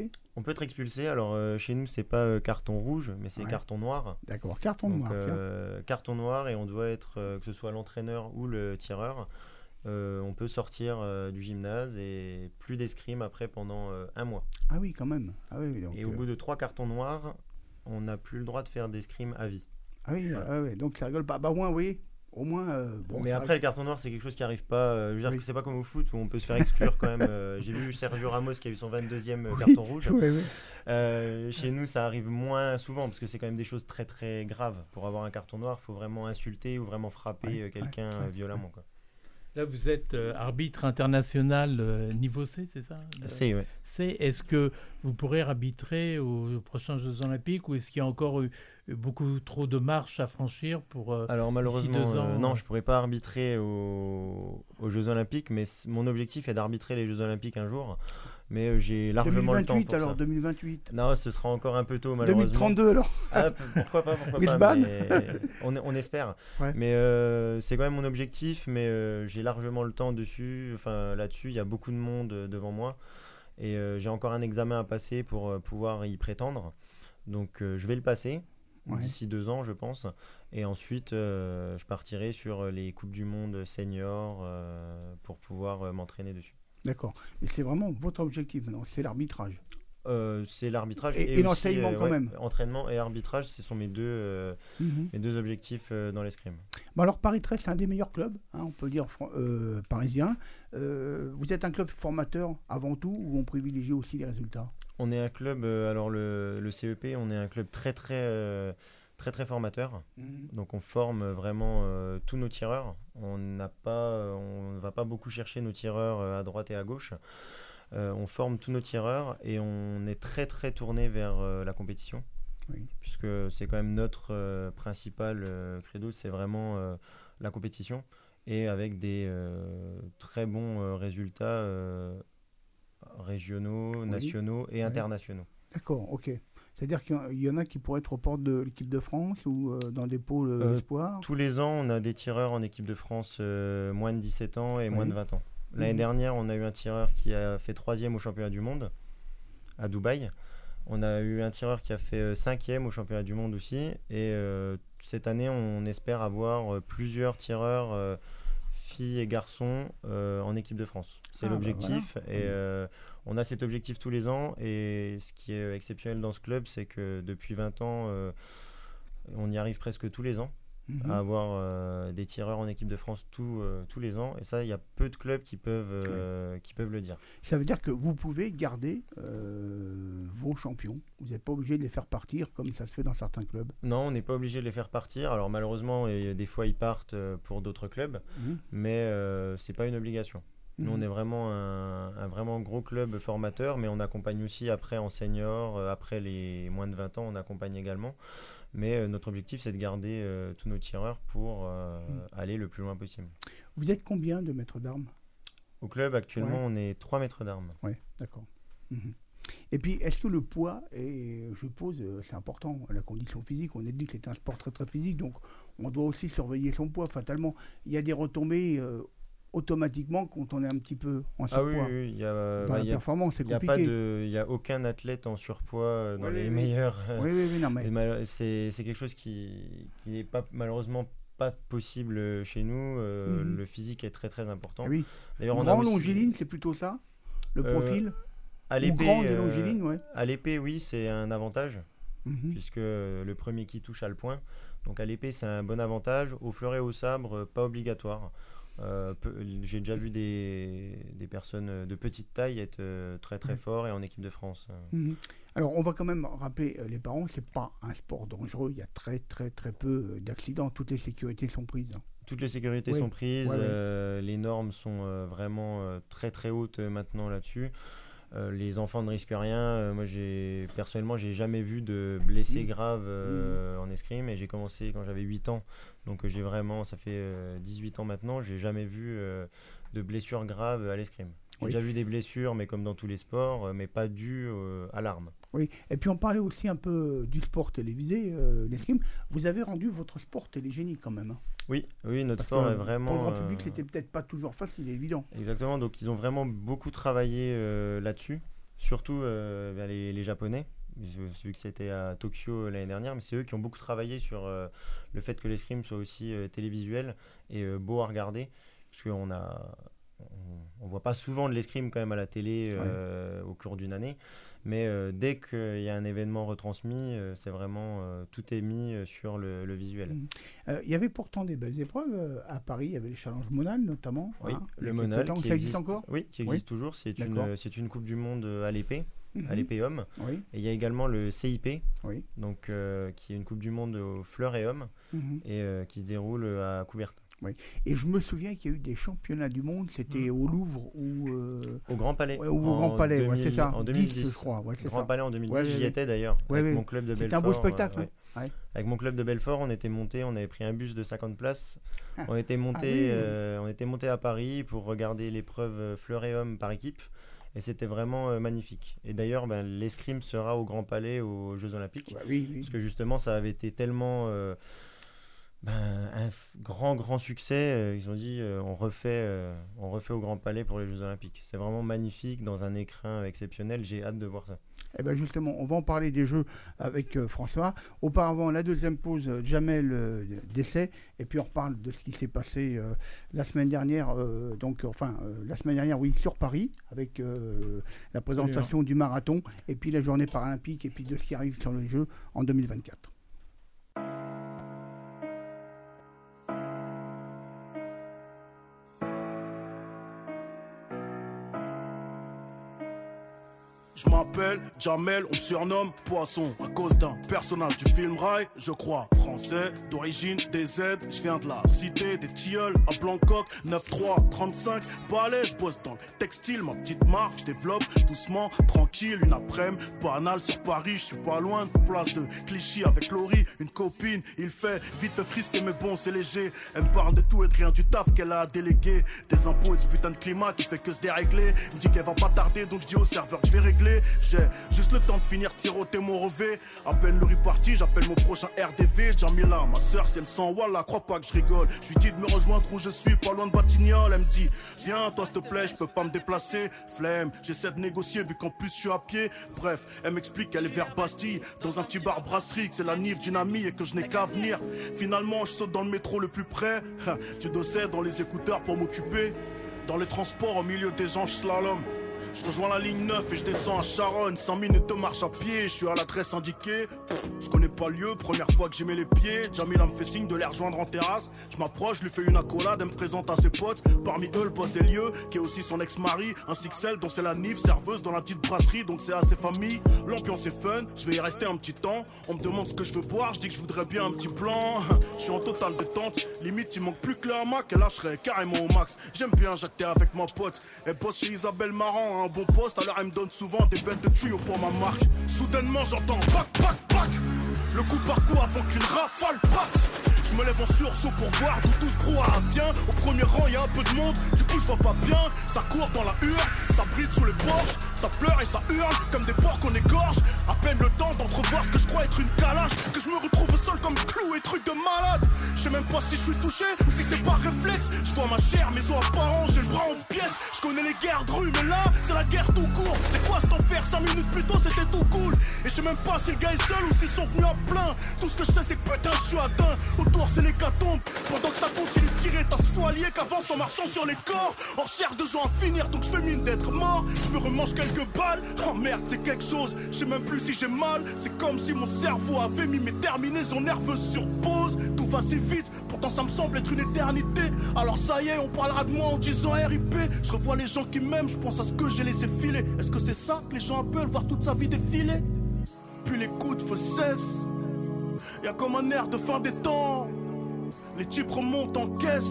On peut être expulsé. Alors, chez nous, c'est pas carton rouge, mais c'est carton noir. D'accord, carton noir. Carton noir, et on doit être, que ce soit l'entraîneur ou le tireur, on peut sortir du gymnase et plus d'escrime après pendant un mois. Ah oui, quand même. Donc, et au bout de 3 cartons noirs, on n'a plus le droit de faire d'escrime à vie. Ah oui, donc ça rigole pas. Bah moins, oui. Au moins. Mais après, le carton noir, c'est quelque chose qui n'arrive pas. Je veux dire que c'est pas comme au foot où on peut se faire exclure quand même. J'ai vu Sergio Ramos qui a eu son 22e carton rouge. Chez nous, ça arrive moins souvent parce que c'est quand même des choses très très graves. Pour avoir un carton noir, il faut vraiment insulter ou vraiment frapper quelqu'un violemment, quoi. Là, vous êtes arbitre international niveau C, c'est ça ? C, oui. C, est-ce que vous pourrez arbitrer aux prochains Jeux Olympiques ou est-ce qu'il y a encore beaucoup trop de marches à franchir pour Alors malheureusement, non, je ne pourrais pas arbitrer aux Jeux Olympiques, mais mon objectif est d'arbitrer les Jeux Olympiques un jour. Mais j'ai largement le temps pour 2028. Non, ce sera encore un peu tôt malheureusement. 2032 alors. Pourquoi pas mais on espère. Mais c'est quand même mon objectif, mais j'ai largement le temps dessus. Enfin, là-dessus, il y a beaucoup de monde devant moi. Et j'ai encore un examen à passer pour pouvoir y prétendre. Donc je vais le passer d'ici 2 ans, je pense. Et ensuite, je partirai sur les Coupes du Monde seniors pour pouvoir m'entraîner dessus. D'accord. Mais c'est vraiment votre objectif maintenant, c'est l'arbitrage. C'est l'arbitrage et aussi, l'enseignement quand même. Entraînement et arbitrage, ce sont mes deux objectifs dans l'escrime. Bon alors Paris 13, c'est un des meilleurs clubs, on peut dire parisien. Vous êtes un club formateur avant tout ou on privilégie aussi les résultats ? On est un club, alors le CEP, on est un club très très très très formateur. Donc on forme vraiment tous nos tireurs. On ne va pas beaucoup chercher nos tireurs à droite et à gauche. On forme tous nos tireurs et on est très très tourné vers la compétition. Oui. Puisque c'est quand même notre principal credo, c'est vraiment la compétition, et avec des très bons résultats régionaux, nationaux et internationaux. D'accord, ok. C'est-à-dire qu'il y en a qui pourraient être aux portes de l'équipe de France ou dans des pôles espoirs. Tous les ans, on a des tireurs en équipe de France moins de 17 ans et moins de 20 ans. L'année dernière, on a eu un tireur qui a fait 3e au championnat du monde à Dubaï. On a eu un tireur qui a fait 5e au championnat du monde aussi. Et cette année, on espère avoir plusieurs tireurs, filles et garçons, en équipe de France. C'est l'objectif. Voilà. Et on a cet objectif tous les ans. Et ce qui est exceptionnel dans ce club, c'est que depuis 20 ans, on y arrive presque tous les ans. À avoir des tireurs en équipe de France tous les ans. Et ça, il y a peu de clubs qui peuvent le dire. Ça veut dire que vous pouvez garder vos champions. Vous n'êtes pas obligé de les faire partir comme ça se fait dans certains clubs. Non, on n'est pas obligé de les faire partir. Alors malheureusement, des fois, ils partent pour d'autres clubs. Mais ce n'est pas une obligation. Nous, on est vraiment un vraiment gros club formateur. Mais on accompagne aussi après en senior. Après les moins de 20 ans, on accompagne également. Mais notre objectif, c'est de garder tous nos tireurs pour aller le plus loin possible. Vous êtes combien de maîtres d'armes ? Au club, actuellement, on est 3 maîtres d'armes. Oui, d'accord. Et puis, est-ce que le poids, et je pose, c'est important, la condition physique, on a dit que c'est un sport très très physique, donc on doit aussi surveiller son poids fatalement. Il y a des retombées automatiquement quand on est un petit peu en surpoids. Oui, dans la performance, c'est compliqué. Il n'y a aucun athlète en surpoids dans les meilleurs. Non, mais... c'est quelque chose qui n'est pas, malheureusement pas possible chez nous. Le physique est très très important. Oui. D'ailleurs, grand longiligne, c'est plutôt ça, le profil. À l'épée, grand et longiligne, à l'épée, oui, c'est un avantage, puisque le premier qui touche a le point. Donc à l'épée, c'est un bon avantage. Au fleuret et au sabre, pas obligatoire. J'ai déjà vu des personnes de petite taille être très très forts et en équipe de France. Alors on va quand même rappeler les parents, c'est pas un sport dangereux, il y a très très très peu d'accidents, toutes les sécurités sont prises. Toutes les sécurités sont prises, les normes sont vraiment très très hautes maintenant là-dessus. Les enfants ne risquent rien. Moi, personnellement, j'ai jamais vu de blessés graves en escrime, et j'ai commencé quand j'avais 8 ans. Donc ça fait 18 ans maintenant, j'ai jamais vu de blessures graves à l'escrime. J'ai déjà vu des blessures, mais comme dans tous les sports, mais pas dues à l'arme. Oui, et puis on parlait aussi un peu du sport télévisé, l'escrime. Vous avez rendu votre sport télégénique quand même. Hein. Oui, notre sport est vraiment... Pour le grand public, c'était peut-être pas toujours facile et évident. Exactement, donc ils ont vraiment beaucoup travaillé là-dessus, surtout les Japonais, vu que c'était à Tokyo l'année dernière, mais c'est eux qui ont beaucoup travaillé sur le fait que l'escrime soit aussi télévisuel et beau à regarder, parce qu'on on voit pas souvent de l'escrime quand même à la télé au cours d'une année, mais dès qu'il y a un événement retransmis, c'est vraiment tout est mis sur le visuel. Il y avait pourtant des belles épreuves à Paris, il y avait le challenge Monal notamment. Oui, le Monal qui existe encore. Oui, qui existe toujours. C'est une Coupe du Monde à l'épée. À l'épée homme. Et il y a également le CIP, donc, qui est une Coupe du Monde aux fleurs et hommes, et qui se déroule à Coubertin. Oui. Et je me souviens qu'il y a eu des championnats du monde, c'était au Louvre ou au Grand Palais. Au Grand Palais, c'est ça. En 2010, 10, je crois. C'est Grand ça. Palais en 2010, j'y étais d'ailleurs, avec mon club de Belfort. C'était un beau spectacle. Avec mon club de Belfort, on était monté, on avait pris un bus de 50 places. On était monté à Paris pour regarder l'épreuve fleur et hommes par équipe. Et c'était vraiment magnifique. Et d'ailleurs, l'escrime sera au Grand Palais aux Jeux Olympiques. Parce que justement, ça avait été tellement un grand succès. Ils ont dit on refait au Grand Palais pour les Jeux Olympiques. C'est vraiment magnifique, dans un écrin exceptionnel. J'ai hâte de voir ça. Eh bien justement, on va en parler des Jeux avec François. Auparavant, la deuxième pause, Jamel décès, et puis on reparle de ce qui s'est passé la semaine dernière, la semaine dernière, sur Paris, avec la présentation du marathon, et puis la journée paralympique, et puis de ce qui arrive sur les Jeux en 2024. Je m'appelle Jamel, on me surnomme Poisson à cause d'un personnage du film Rail, je crois. Français, d'origine des Z, je viens de la cité des tilleuls à Blancoc, 9-3, 35, balai, je bosse dans le textile, ma petite marque, je développe doucement, tranquille, une après-midi, banale sur Paris, je suis pas loin de place de Clichy avec Laurie, une copine, il fait vite fait frisquer mais bon c'est léger, elle me parle de tout et de rien du taf qu'elle a délégué, des impôts et de ce putain de climat qui fait que se dérégler, me dit qu'elle va pas tarder donc je dis au serveur que je vais régler, j'ai juste le temps de finir tiroter mon revêt, à peine le riz parti, j'appelle mon prochain RDV, Jamila, ma soeur c'est le sang, voilà, crois pas que je rigole, je lui dis de me rejoindre où je suis, pas loin de Batignolles, elle me dit, viens toi s'il te plaît, je peux pas me déplacer, flemme, j'essaie de négocier vu qu'en plus je suis à pied, bref, elle m'explique qu'elle est vers Bastille, dans un petit bar brasserie, que c'est la nif d'une amie et que je n'ai qu'à venir, finalement je saute dans le métro le plus près, tu dossais dans les écouteurs pour m'occuper, dans les transports au milieu des anges slalom. Je rejoins la ligne 9 et je descends à Charonne, 100 minutes de marche à pied, je suis à l'adresse indiquée. Je connais pas le lieu, première fois que j'y mets les pieds. Jamila me fait signe de les rejoindre en terrasse. Je m'approche, je lui fais une accolade, elle me présente à ses potes. Parmi eux, le boss des lieux, qui est aussi son ex-mari, ainsi que celle dont c'est la nif, serveuse dans la petite brasserie, donc c'est assez famille. L'ambiance est fun, je vais y rester un petit temps. On me demande ce que je veux boire, je dis que je voudrais bien un petit plan. Je suis en totale détente, limite il manque plus que le hamac, et là je serais carrément au max. J'aime bien jacter avec ma pote, elle bosse chez Isabelle Marant, un bon poste, alors elle me donne souvent des bêtes de tuyaux pour ma marque. Soudainement j'entends pac pac pac, le coup par coup avant qu'une rafale parte. Je me lève en sursaut pour voir d'où tout ce brouhaha vient. Au premier rang y a un peu de monde, du coup je vois pas bien. Ça court dans la hure, ça bride sous les porches, ça pleure et ça hurle comme des porcs qu'on égorge. À peine le temps d'entrevoir ce que je crois être une calache, que je me retrouve au sol comme clou et truc de malade. Je sais même pas si je suis touché ou si c'est par réflexe. Je vois ma chair, mes os apparents, j'ai le bras en pièces. Je connais les guerres de rue mais là c'est la guerre tout court. C'est quoi cet enfer, 5 minutes plus tôt c'était tout cool. Et je sais même pas si le gars est seul ou s'ils sont venus à plein. Tout ce que je sais c'est que putain je suis atteint. Autour c'est l'hécatombe, pendant que ça continue de tirer, t'as ce foilier qu'avance en marchant sur les corps. En recherche de gens à finir, donc je fais mine d'être mort. Je me remange quelques balles, oh merde c'est quelque chose. Je sais même plus si j'ai mal, c'est comme si mon cerveau avait mis mes terminaisons nerveuses sur pause. Tout va si vite, pourtant ça me semble être une éternité. Alors ça y est, on parlera de moi en disant RIP. Je revois les gens qui m'aiment, je pense à ce que j'ai laissé filer. Est-ce que c'est ça que les gens appellent voir toute sa vie défiler? Puis les coups de feu cessent, y'a comme un air de fin des temps. Les types remontent en caisse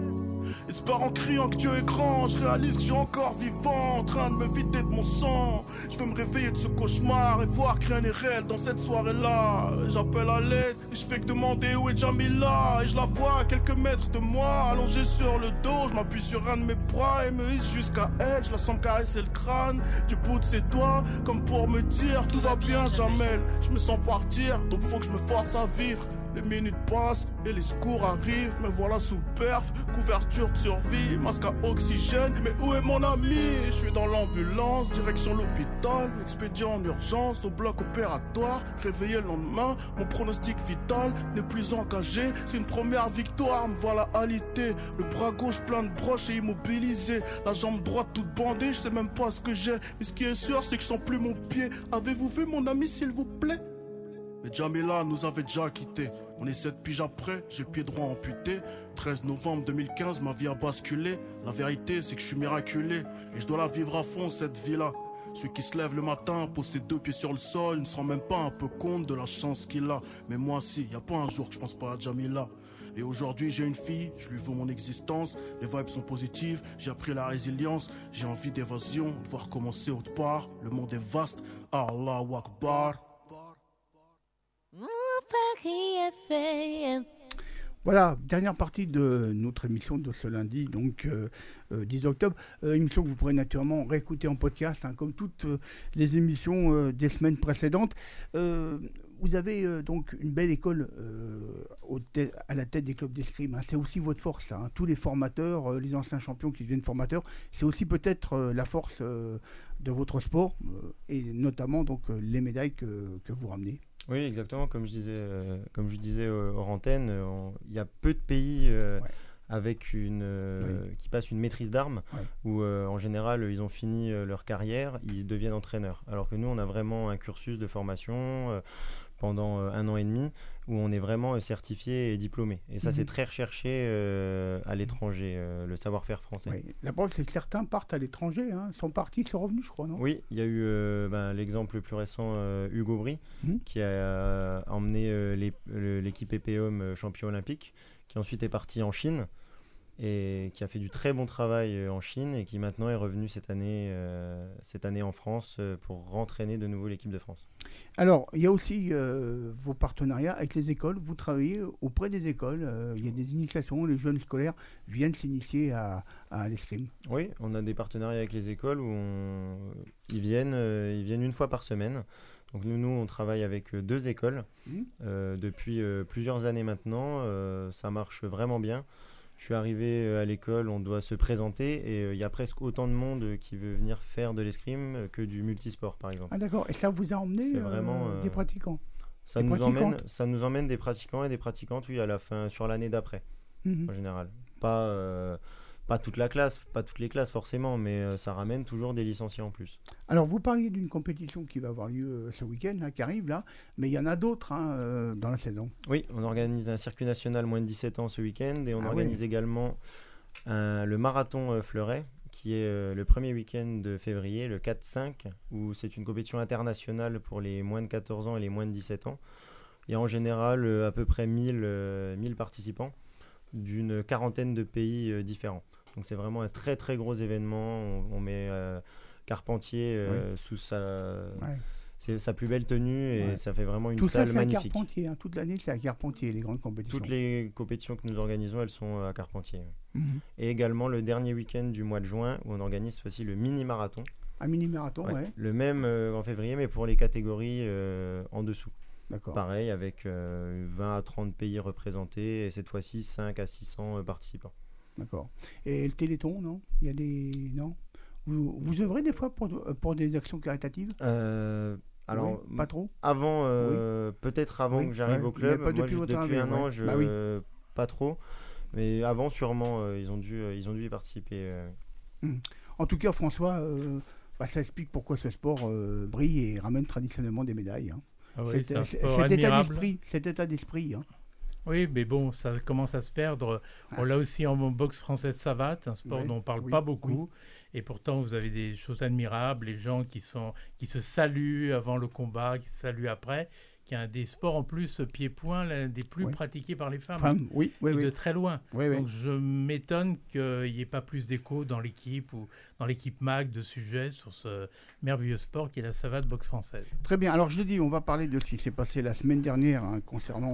et se barrent en criant que Dieu est grand. Je réalise que je suis encore vivant, en train de me vider de mon sang. Je veux me réveiller de ce cauchemar et voir que rien n'est réel dans cette soirée-là. J'appelle à l'aide et je fais que demander où est Jamila. Et je la vois à quelques mètres de moi, allongée sur le dos. Je m'appuie sur un de mes bras et me hisse jusqu'à elle. Je la sens me caresser le crâne du bout de ses doigts, comme pour me dire tout va bien Jamel. Je me sens partir, donc faut que je me force à vivre. Les minutes passent et les secours arrivent. Me voilà sous perf, couverture de survie, masque à oxygène. Mais où est mon ami? Je suis dans l'ambulance, direction l'hôpital. Expédié en urgence au bloc opératoire. Réveillé le lendemain, mon pronostic vital n'est plus engagé. C'est une première victoire, me voilà alité. Le bras gauche plein de broches et immobilisé. La jambe droite toute bandée, je sais même pas ce que j'ai. Mais ce qui est sûr, c'est que je sens plus mon pied. Avez-vous vu mon ami s'il vous plaît? Mais Jamila nous avait déjà quittés. On est 7 piges après, j'ai le pied droit amputé. 13 novembre 2015, ma vie a basculé. La vérité, c'est que je suis miraculé. Et je dois la vivre à fond, cette vie-là. Celui qui se lève le matin, pose ses 2 pieds sur le sol, il ne se rend même pas un peu compte de la chance qu'il a. Mais moi si, y a pas un jour que je pense pas à Jamila. Et aujourd'hui j'ai une fille, je lui vaux mon existence. Les vibes sont positives, j'ai appris la résilience. J'ai envie d'évasion, de voir commencer autre part. Le monde est vaste, Allahu Akbar. Voilà, dernière partie de notre émission de ce lundi, donc 10 octobre. Émission que vous pourrez naturellement réécouter en podcast, hein, comme toutes les émissions des semaines précédentes. Vous avez donc une belle école à la tête des clubs d'escrime. Hein. C'est aussi votre force. Hein. Tous les formateurs, les anciens champions qui deviennent formateurs, c'est aussi peut-être la force de votre sport et notamment donc les médailles que vous ramenez. Oui, exactement. Comme je disais hors antenne, il y a peu de pays avec qui passent une maîtrise d'armes où en général ils ont fini leur carrière, ils deviennent entraîneurs. Alors que nous, on a vraiment un cursus de formation pendant 1 an et demi, où on est vraiment certifié et diplômé. Et ça, c'est très recherché à l'étranger, le savoir-faire français. Oui. La preuve, c'est que certains partent à l'étranger, sont partis, sont revenus, je crois, non ? Oui, il y a eu l'exemple le plus récent, Hugo Bry, qui a emmené l'équipe EPOM champion olympique, qui ensuite est parti en Chine, et qui a fait du très bon travail en Chine, et qui maintenant est revenu cette année en France pour rentraîner de nouveau l'équipe de France. Alors, il y a aussi vos partenariats avec les écoles. Vous travaillez auprès des écoles. Il y a des initiations. Les jeunes scolaires viennent s'initier à l'escrime. Oui, on a des partenariats avec les écoles où ils viennent 1 fois par semaine. Donc nous, on travaille avec 2 écoles depuis plusieurs années maintenant. Ça marche vraiment bien. Je suis arrivé à l'école, on doit se présenter et il y a presque autant de monde qui veut venir faire de l'escrime que du multisport, par exemple. Ah d'accord, et ça vous a emmené des pratiquants? Ça nous emmène des pratiquants et des pratiquantes, oui, à la fin, sur l'année d'après, en général. Pas toute la classe, pas toutes les classes forcément, mais ça ramène toujours des licenciés en plus. Alors vous parliez d'une compétition qui va avoir lieu ce week-end, qui arrive là, mais il y en a d'autres dans la saison. Oui, on organise un circuit national moins de 17 ans ce week-end et on organise également le marathon Fleuret, qui est le premier week-end de février, le 4-5, où c'est une compétition internationale pour les moins de 14 ans et les moins de 17 ans. Il y a en général à peu près 1000 participants d'une 40aine de pays différents. Donc c'est vraiment un très très gros événement. On met Carpentier sous sa plus belle tenue et ça fait vraiment une salle magnifique. Tout ça, c'est à Carpentier. Toute l'année, c'est à Carpentier, les grandes compétitions. Toutes les compétitions que nous organisons, elles sont à Carpentier. Et également le dernier week-end du mois de juin, où on organise aussi le mini-marathon. Un mini-marathon, Le même en février, mais pour les catégories en dessous. D'accord. Pareil, avec 20 à 30 pays représentés, et cette fois-ci 5 à 600 participants. D'accord. Et le Téléthon, non ? Il y a des... Non ? Vous œuvrez des fois pour des actions caritatives ? Alors, pas trop. Avant, peut-être avant que j'arrive au club. Moi, depuis un an, pas trop. Mais avant, sûrement, ils ont dû y participer. En tout cas, François, ça explique pourquoi ce sport brille et ramène traditionnellement des médailles. Ah oui, cet état d'esprit. Oui, mais bon, ça commence à se perdre. On l'a aussi en boxe française savate, un sport dont on ne parle pas beaucoup. Et pourtant, vous avez des choses admirables, les gens qui se saluent avant le combat, qui se saluent après, qui est un des sports en plus pied-point, l'un des plus pratiqués par les femmes. De très loin. Donc je m'étonne qu'il n'y ait pas plus d'écho dans l'équipe ou dans l'équipe MAC de sujets sur ce merveilleux sport qui est la savate boxe française. Très bien. Alors je le dis, on va parler de ce qui s'est passé la semaine dernière concernant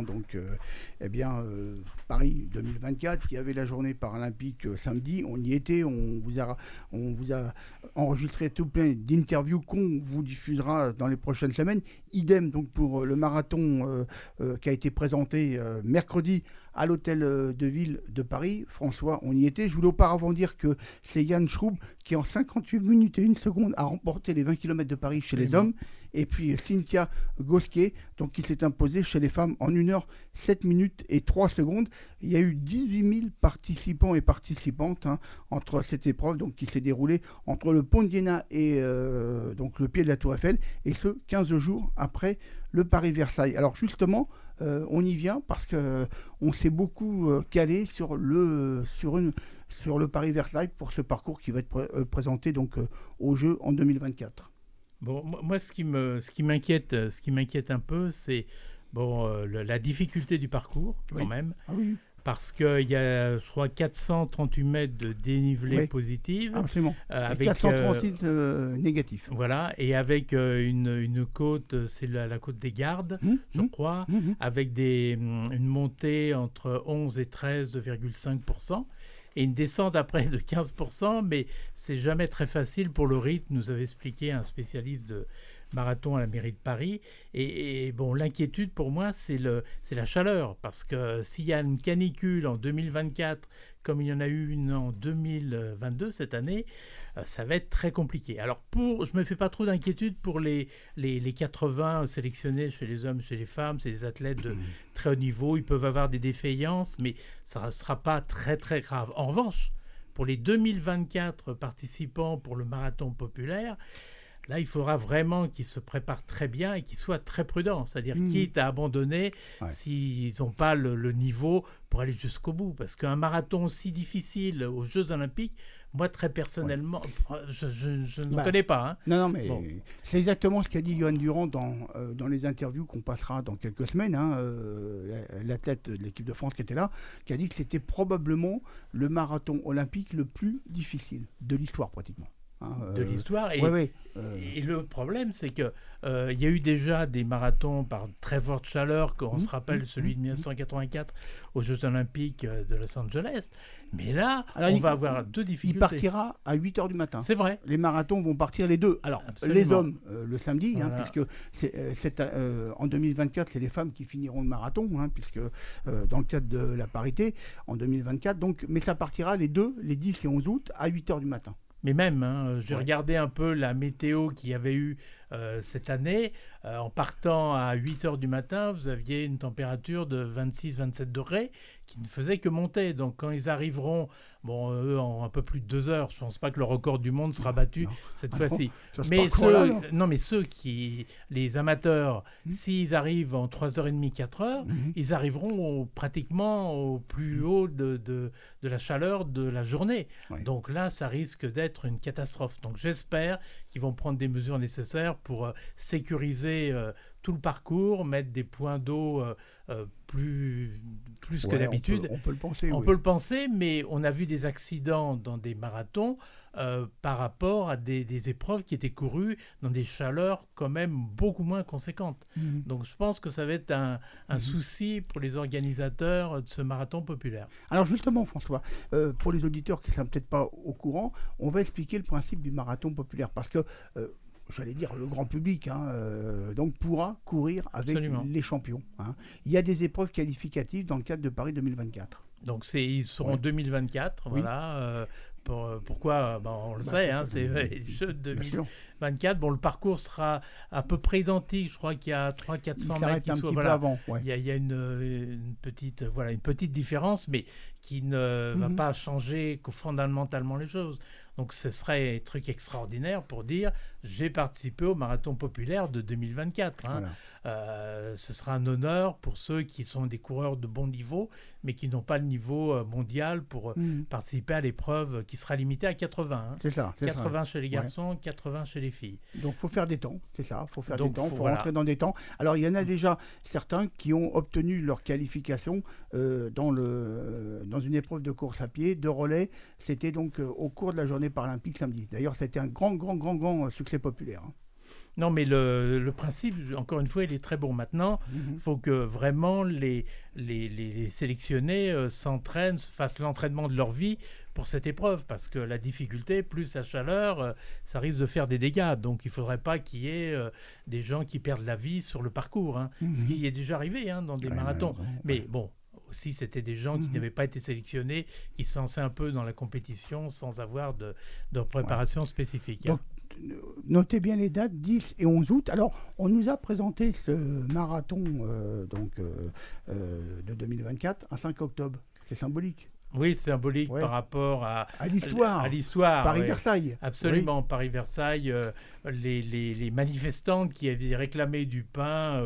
Paris 2024. Il y avait la journée paralympique samedi. On y était. On vous a enregistré tout plein d'interviews qu'on vous diffusera dans les prochaines semaines. Idem donc pour le marathon qui a été présenté mercredi à l'hôtel de ville de Paris. François, on y était. Je voulais auparavant dire que c'est Yann Schroub qui en 58 minutes et 1 seconde a remporté les 20 km de Paris chez les hommes. Et puis Cynthia Gosquet, donc, qui s'est imposée chez les femmes en 1 heure 7 minutes et 3 secondes. Il y a eu 18 000 participants et participantes entre cette épreuve donc, qui s'est déroulée entre le pont de Iéna et donc, le pied de la Tour Eiffel, et ce 15 jours après le Paris-Versailles. Alors justement, on y vient parce qu'on s'est beaucoup calé sur le Paris-Versailles pour ce parcours qui va être présenté donc, aux Jeux en 2024. Bon, moi, ce qui m'inquiète un peu, c'est la difficulté du parcours, quand même. Ah oui. Parce qu'il y a, je crois, 438 mètres de dénivelé positif. Absolument. Avec 436 négatifs. Voilà, et avec une côte, c'est la côte des Gardes, je crois, avec une montée entre 11 et 13,5%. Et une descente après de 15%, mais c'est jamais très facile pour le rythme, nous avait expliqué un spécialiste de marathon à la mairie de Paris. Et bon, l'inquiétude pour moi, c'est la chaleur, parce que s'il y a une canicule en 2024, comme il y en a eu une en 2022 cette année, ça va être très compliqué. Alors je me fais pas trop d'inquiétude pour les 80 sélectionnés chez les hommes, chez les femmes, c'est des athlètes de très haut niveau, ils peuvent avoir des défaillances, mais ça ne sera pas très très grave. En revanche, pour les 2024 participants pour le marathon populaire, Là, il faudra vraiment qu'ils se préparent très bien et qu'ils soient très prudents. C'est-à-dire, quitte à abandonner s'ils n'ont pas le niveau pour aller jusqu'au bout. Parce qu'un marathon aussi difficile aux Jeux Olympiques, moi, très personnellement, je ne connais pas. Hein. Non, mais c'est exactement ce qu'a dit Johan Durand dans les interviews qu'on passera dans quelques semaines. Hein, l'athlète de l'équipe de France qui était là, qui a dit que c'était probablement le marathon olympique le plus difficile de l'histoire pratiquement. De l'histoire. Et le problème, c'est qu'il y a eu déjà des marathons par très forte chaleur, on se rappelle celui de 1984 aux Jeux Olympiques de Los Angeles. Mais là, on va avoir deux difficultés. Il partira à 8h du matin. C'est vrai. Les marathons vont partir les deux. Alors, les hommes le samedi, puisque en 2024, c'est les femmes qui finiront le marathon, puisque dans le cadre de la parité, en 2024. Donc, mais ça partira les 10 et 11 août, à 8h du matin. Mais même, j'ai regardé un peu la météo qu'il y avait eu cette année. En partant à 8h du matin, vous aviez une température de 26-27 degrés qui ne faisait que monter. Donc quand ils arriveront, eux en un peu plus de 2 heures, je ne pense pas que le record du monde sera battu cette fois-ci. Mais les amateurs, s'ils arrivent en 3h30, 4h, ils arriveront pratiquement au plus haut de la chaleur de la journée. Ouais. Donc là, ça risque d'être une catastrophe. Donc j'espère qu'ils vont prendre des mesures nécessaires pour sécuriser tout le parcours, mettre des points d'eau plus que d'habitude. On peut le penser. On peut le penser, mais on a vu des accidents dans des marathons par rapport à des épreuves qui étaient courues dans des chaleurs quand même beaucoup moins conséquentes. Donc je pense que ça va être un souci pour les organisateurs de ce marathon populaire. Alors justement, François, pour les auditeurs qui ne sont peut-être pas au courant, on va expliquer le principe du marathon populaire parce que j'allais dire le grand public, donc pourra courir avec les champions. Il y a des épreuves qualificatives dans le cadre de Paris 2024. Donc ils seront en 2024, voilà. Pourquoi on le sait, c'est les Jeux de 2024. Bon, le parcours sera à peu près identique. Je crois qu'il y a 300-400 mètres qui sont avant. Il y a une petite différence, mais qui ne va pas changer fondamentalement les choses. Donc ce serait un truc extraordinaire pour dire j'ai participé au marathon populaire de 2024. Ce sera un honneur pour ceux qui sont des coureurs de bon niveau, mais qui n'ont pas le niveau mondial pour participer à l'épreuve qui sera limitée à 80. C'est ça. 80 chez les garçons, 80 chez les filles. Donc il faut faire des temps, c'est ça. Il faut faire des temps, il faut rentrer dans des temps. Alors il y en a déjà certains qui ont obtenu leur qualification dans une épreuve de course à pied, de relais. C'était donc au cours de la journée paralympique samedi. D'ailleurs, c'était un grand succès populaire. Non, mais le principe, encore une fois, il est très bon. Maintenant, il faut que vraiment les sélectionnés s'entraînent, fassent l'entraînement de leur vie pour cette épreuve, parce que la difficulté, plus la chaleur, ça risque de faire des dégâts. Donc, il ne faudrait pas qu'il y ait des gens qui perdent la vie sur le parcours, ce qui est déjà arrivé dans des marathons. Mais bon, aussi, c'était des gens qui n'avaient pas été sélectionnés, qui se lançaient un peu dans la compétition sans avoir de préparation spécifique. Donc, notez bien les dates, 10 et 11 août. Alors, on nous a présenté ce marathon de 2024 à 5 octobre. C'est symbolique. Oui, symbolique par rapport à l'histoire. Paris-Versailles. Absolument, Paris-Versailles. Les manifestantes qui avaient réclamé du pain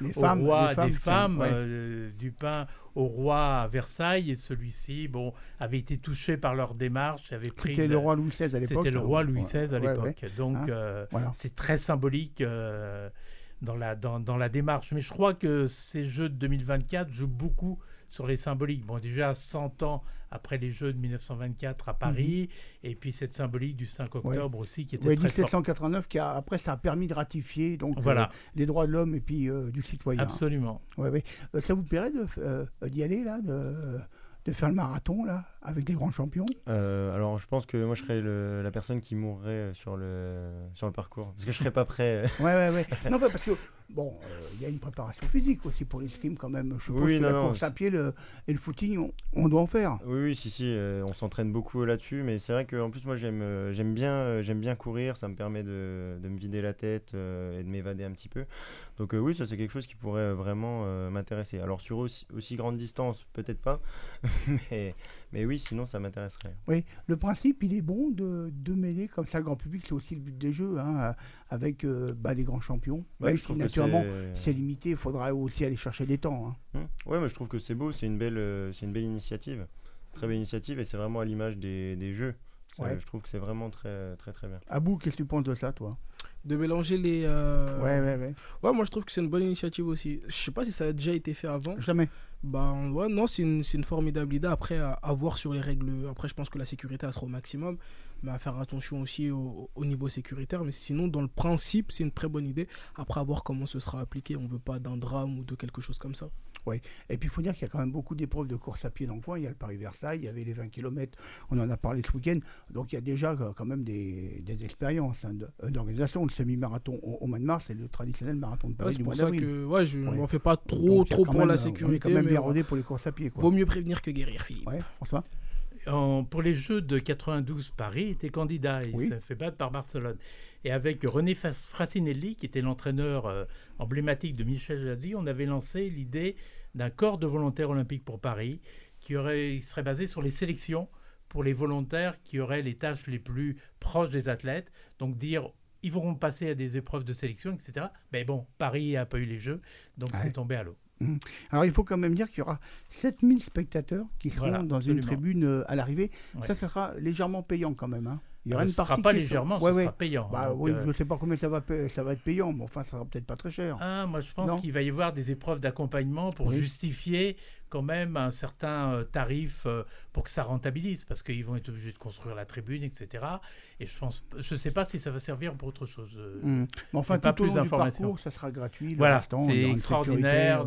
du pain au roi à Versailles, et celui-ci avait été touché par leur démarche. C'était le roi Louis XVI à l'époque. C'était le roi Louis XVI à l'époque. Donc, c'est très symbolique dans la démarche. Mais je crois que ces Jeux de 2024 jouent beaucoup sur les symboliques. Bon, déjà 100 ans après les Jeux de 1924 à Paris, et puis cette symbolique du 5 octobre aussi qui était très 1789 forte. Après ça a permis de ratifier les droits de l'homme et puis du citoyen. Absolument. Ça vous plairait d'y aller là, de faire le marathon là avec des grands champions? Alors je pense que moi je serais la personne qui mourrait sur le parcours, parce que je serais pas prêt. Non, parce que il y a une préparation physique aussi pour l'escrime quand même. Je pense que la course à pied et le footing, on doit en faire. Oui, on s'entraîne beaucoup là-dessus, mais c'est vrai qu'en plus moi j'aime bien courir, ça me permet de me vider la tête et de m'évader un petit peu. Donc oui, ça c'est quelque chose qui pourrait vraiment m'intéresser. Alors sur aussi grande distance, peut-être pas, Mais oui, sinon ça m'intéresserait. Oui, le principe, il est bon de mêler comme ça le grand public, c'est aussi le but des jeux, avec les grands champions. Même si naturellement c'est limité, il faudra aussi aller chercher des temps. Oui, mais je trouve que c'est beau, c'est une belle initiative. Très belle initiative, et c'est vraiment à l'image des jeux. Je trouve que c'est vraiment très très très bien. Abou, qu'est-ce que tu penses de ça, toi? De mélanger les... Ouais, moi je trouve que c'est une bonne initiative aussi. Je sais pas si ça a déjà été fait avant. Jamais. Non, c'est une formidable idée. Après, à voir sur les règles. Après, je pense que la sécurité, elle sera au maximum. Mais à faire attention aussi au niveau sécuritaire. Mais sinon, dans le principe, c'est une très bonne idée. Après, à voir comment ce sera appliqué. On ne veut pas d'un drame ou de quelque chose comme ça. Oui, et puis il faut dire qu'il y a quand même beaucoup d'épreuves de course à pied dans le coin. Il y a le Paris-Versailles, il y avait les 20 km, on en a parlé ce week-end. Donc il y a déjà quand même des expériences d'organisation. Le semi-marathon au mois de mars et le traditionnel marathon de Paris du mois d'avril. C'est pour ça que je m'en fais pas trop pour la sécurité. On est quand même bien rodé pour les courses à pied. Vaut mieux prévenir que guérir, Philippe. Ouais, François. Pour les Jeux de 92, Paris était candidat. Il s'est fait battre par Barcelone. Et avec René Frassinelli, qui était l'entraîneur emblématique de Michel Jaddy, on avait lancé l'idée d'un corps de volontaires olympiques pour Paris qui serait basé sur les sélections pour les volontaires qui auraient les tâches les plus proches des athlètes. Donc dire, ils vont passer à des épreuves de sélection, etc. Mais bon, Paris n'a pas eu les Jeux, donc c'est tombé à l'eau. Alors il faut quand même dire qu'il y aura 7000 spectateurs qui seront dans une tribune à l'arrivée. Ça sera légèrement payant quand même. Il y aura une partie sera pas légèrement, ça sera payant. Je ne sais pas combien ça va être payant, mais enfin ça sera peut-être pas très cher. Moi je pense qu'il va y avoir des épreuves d'accompagnement pour justifier quand même un certain tarif pour que ça rentabilise, parce qu'ils vont être obligés de construire la tribune, etc. Et je sais pas si ça va servir pour autre chose. Mais enfin, pas tout au plus long du d'informations. parcours, ça sera gratuit. Voilà, c'est extraordinaire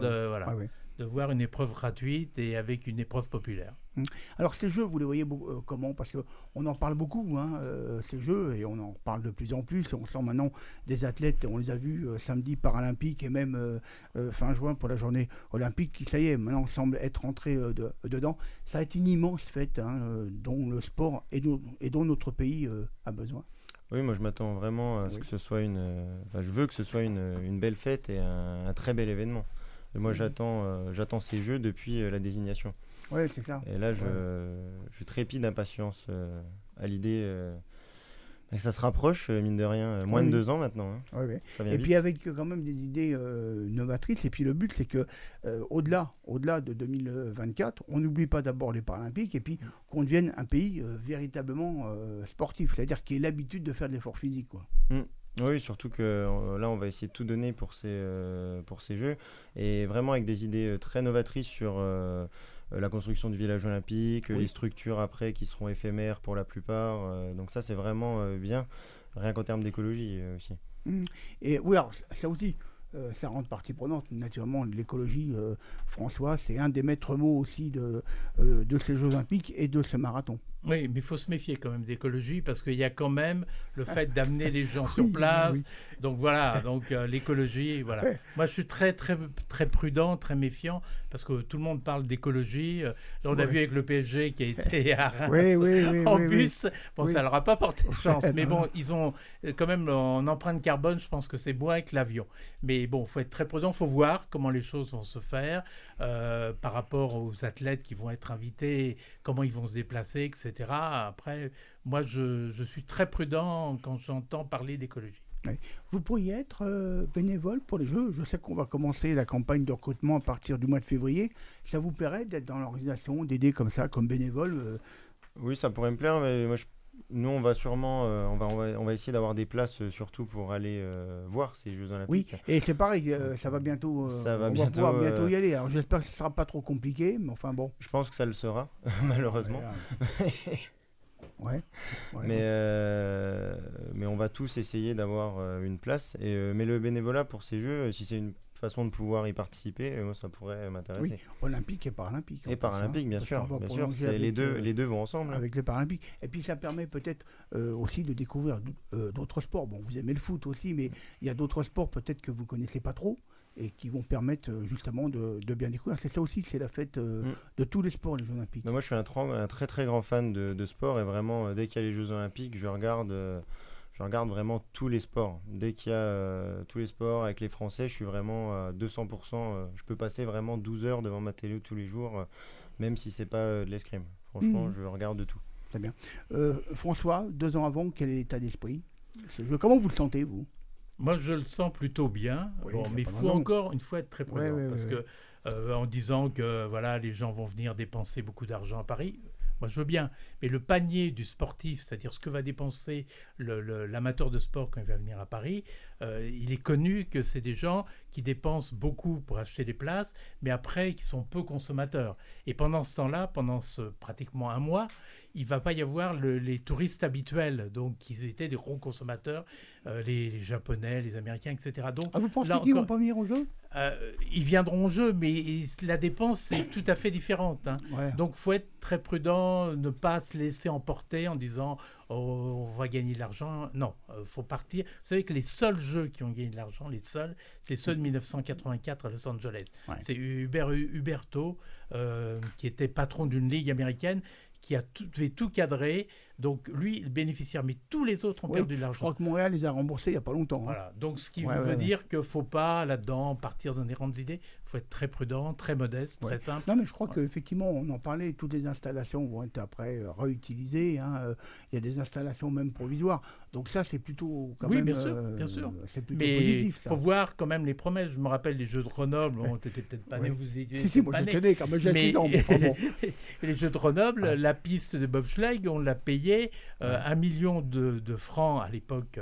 de voir une épreuve gratuite et avec une épreuve populaire. Alors ces jeux, vous les voyez comment? Parce qu'on en parle beaucoup, ces jeux, et on en parle de plus en plus. On sent maintenant des athlètes, on les a vus samedi paralympique et même fin juin pour la journée olympique, qui, ça y est, maintenant semble être entrés dedans. Ça a été une immense fête dont le sport et dont notre pays a besoin. Oui, moi je m'attends vraiment à ce que ce soit je veux que ce soit une belle fête et un très bel événement. Et moi j'attends ces jeux depuis la désignation. Oui, c'est ça. Et là, je trépide d'impatience à l'idée que ça se rapproche, mine de rien, moins de 2 ans maintenant. Ça vient vite. Puis avec quand même des idées novatrices. Et puis le but, c'est que au-delà de 2024, on n'oublie pas d'abord les Paralympiques et puis qu'on devienne un pays véritablement sportif. C'est-à-dire qu'il ait l'habitude de faire de l'effort physique, quoi. Oui, surtout que là, on va essayer de tout donner pour ces Jeux. Et vraiment avec des idées très novatrices sur la construction du village olympique, les structures après qui seront éphémères pour la plupart. Donc ça, c'est vraiment bien, rien qu'en termes d'écologie aussi. Et oui, alors ça aussi, ça rentre partie prenante. Naturellement, l'écologie, François, c'est un des maîtres mots aussi de ces Jeux olympiques et de ce marathon. Oui, mais il faut se méfier quand même d'écologie parce qu'il y a quand même le fait d'amener les gens sur place. Oui. Donc voilà, l'écologie, voilà. Moi, je suis très, très, très prudent, très méfiant parce que tout le monde parle d'écologie. Là, on a vu avec le PSG qui a été à Reims en bus. Bon, ça leur a pas porté chance. Mais bon, ils ont quand même en empreinte carbone, je pense que c'est moins que l'avion. Mais bon, il faut être très prudent. Il faut voir comment les choses vont se faire par rapport aux athlètes qui vont être invités, comment ils vont se déplacer, etc. Après, moi, je suis très prudent quand j'entends parler d'écologie. Oui. Vous pourriez être bénévole pour les Jeux. Je sais qu'on va commencer la campagne de recrutement à partir du mois de février. Ça vous plairait d'être dans l'organisation, d'aider comme ça, comme bénévole Oui, ça pourrait me plaire, mais moi, nous, on va sûrement, on va essayer d'avoir des places surtout pour aller voir ces Jeux Olympiques. Oui, et c'est pareil, ça va bientôt. On va pouvoir bientôt y aller. Alors j'espère que ce ne sera pas trop compliqué, mais enfin bon. Je pense que ça le sera, malheureusement. Mais on va tous essayer d'avoir une place. Mais le bénévolat pour ces Jeux, si c'est une façon de pouvoir y participer, moi ça pourrait m'intéresser. Oui, olympique et paralympique. Et paralympique, bien sûr. Les deux vont ensemble. Avec les paralympiques. Et puis ça permet peut-être aussi de découvrir d'autres sports. Bon, vous aimez le foot aussi, mais il y a d'autres sports peut-être que vous ne connaissez pas trop et qui vont permettre justement de bien découvrir. C'est ça aussi, c'est la fête de tous les sports, les Jeux Olympiques. Mais moi je suis un très très grand fan de sport et vraiment dès qu'il y a les Jeux Olympiques, je regarde vraiment tous les sports. Dès qu'il y a tous les sports avec les Français, je suis vraiment à 200%. Je peux passer vraiment 12 heures devant ma télé tous les jours, même si c'est pas de l'escrime. Franchement, je regarde tout. Très bien. François, 2 ans avant, quel est l'état d'esprit? Comment vous le sentez, vous? Moi, je le sens plutôt bien. Mais il faut encore une fois être très prudent. Parce que en disant que les gens vont venir dépenser beaucoup d'argent à Paris, moi, je veux bien. Mais le panier du sportif, c'est-à-dire ce que va dépenser l'amateur de sport quand il va venir à Paris, il est connu que c'est des gens qui dépensent beaucoup pour acheter des places, mais après, qui sont peu consommateurs. Et pendant ce temps-là, pendant pratiquement un mois, il ne va pas y avoir les touristes habituels, donc qui étaient des gros consommateurs, les Japonais, les Américains, etc. Donc, vous pensez qu'ils ne vont pas venir au jeu? Ils viendront au jeu, mais la dépense est tout à fait différente. Donc, il faut être très prudent, ne pas se laisser emporter en disant on va gagner de l'argent. Non, il faut partir. Vous savez que les seuls jeux qui ont gagné de l'argent, c'est ceux de 1984 à Los Angeles. C'est Huberto, qui était patron d'une ligue américaine, qui avait tout cadré. Donc, lui, le bénéficiaire, mais tous les autres ont perdu de l'argent. Je crois que Montréal les a remboursés il n'y a pas longtemps. Voilà. Donc, ce qui veut dire qu'il ne faut pas, là-dedans, partir dans des grandes idées. Il faut être très prudent, très modeste, très simple. Non, mais je crois qu'effectivement, on en parlait, toutes les installations vont être après réutilisées. Il y a des installations même provisoires. Donc ça, c'est plutôt quand même... Oui, bien sûr. C'est plutôt mais positif, ça. Il faut voir quand même les promesses. Je me rappelle les Jeux de Grenoble. On n'était peut-être pas né, vous étiez Si, moi je tenais quand même, j'ai 6 ans. Les Jeux de Grenoble, la piste de bobsleigh, on l'a payé 1 million de francs à l'époque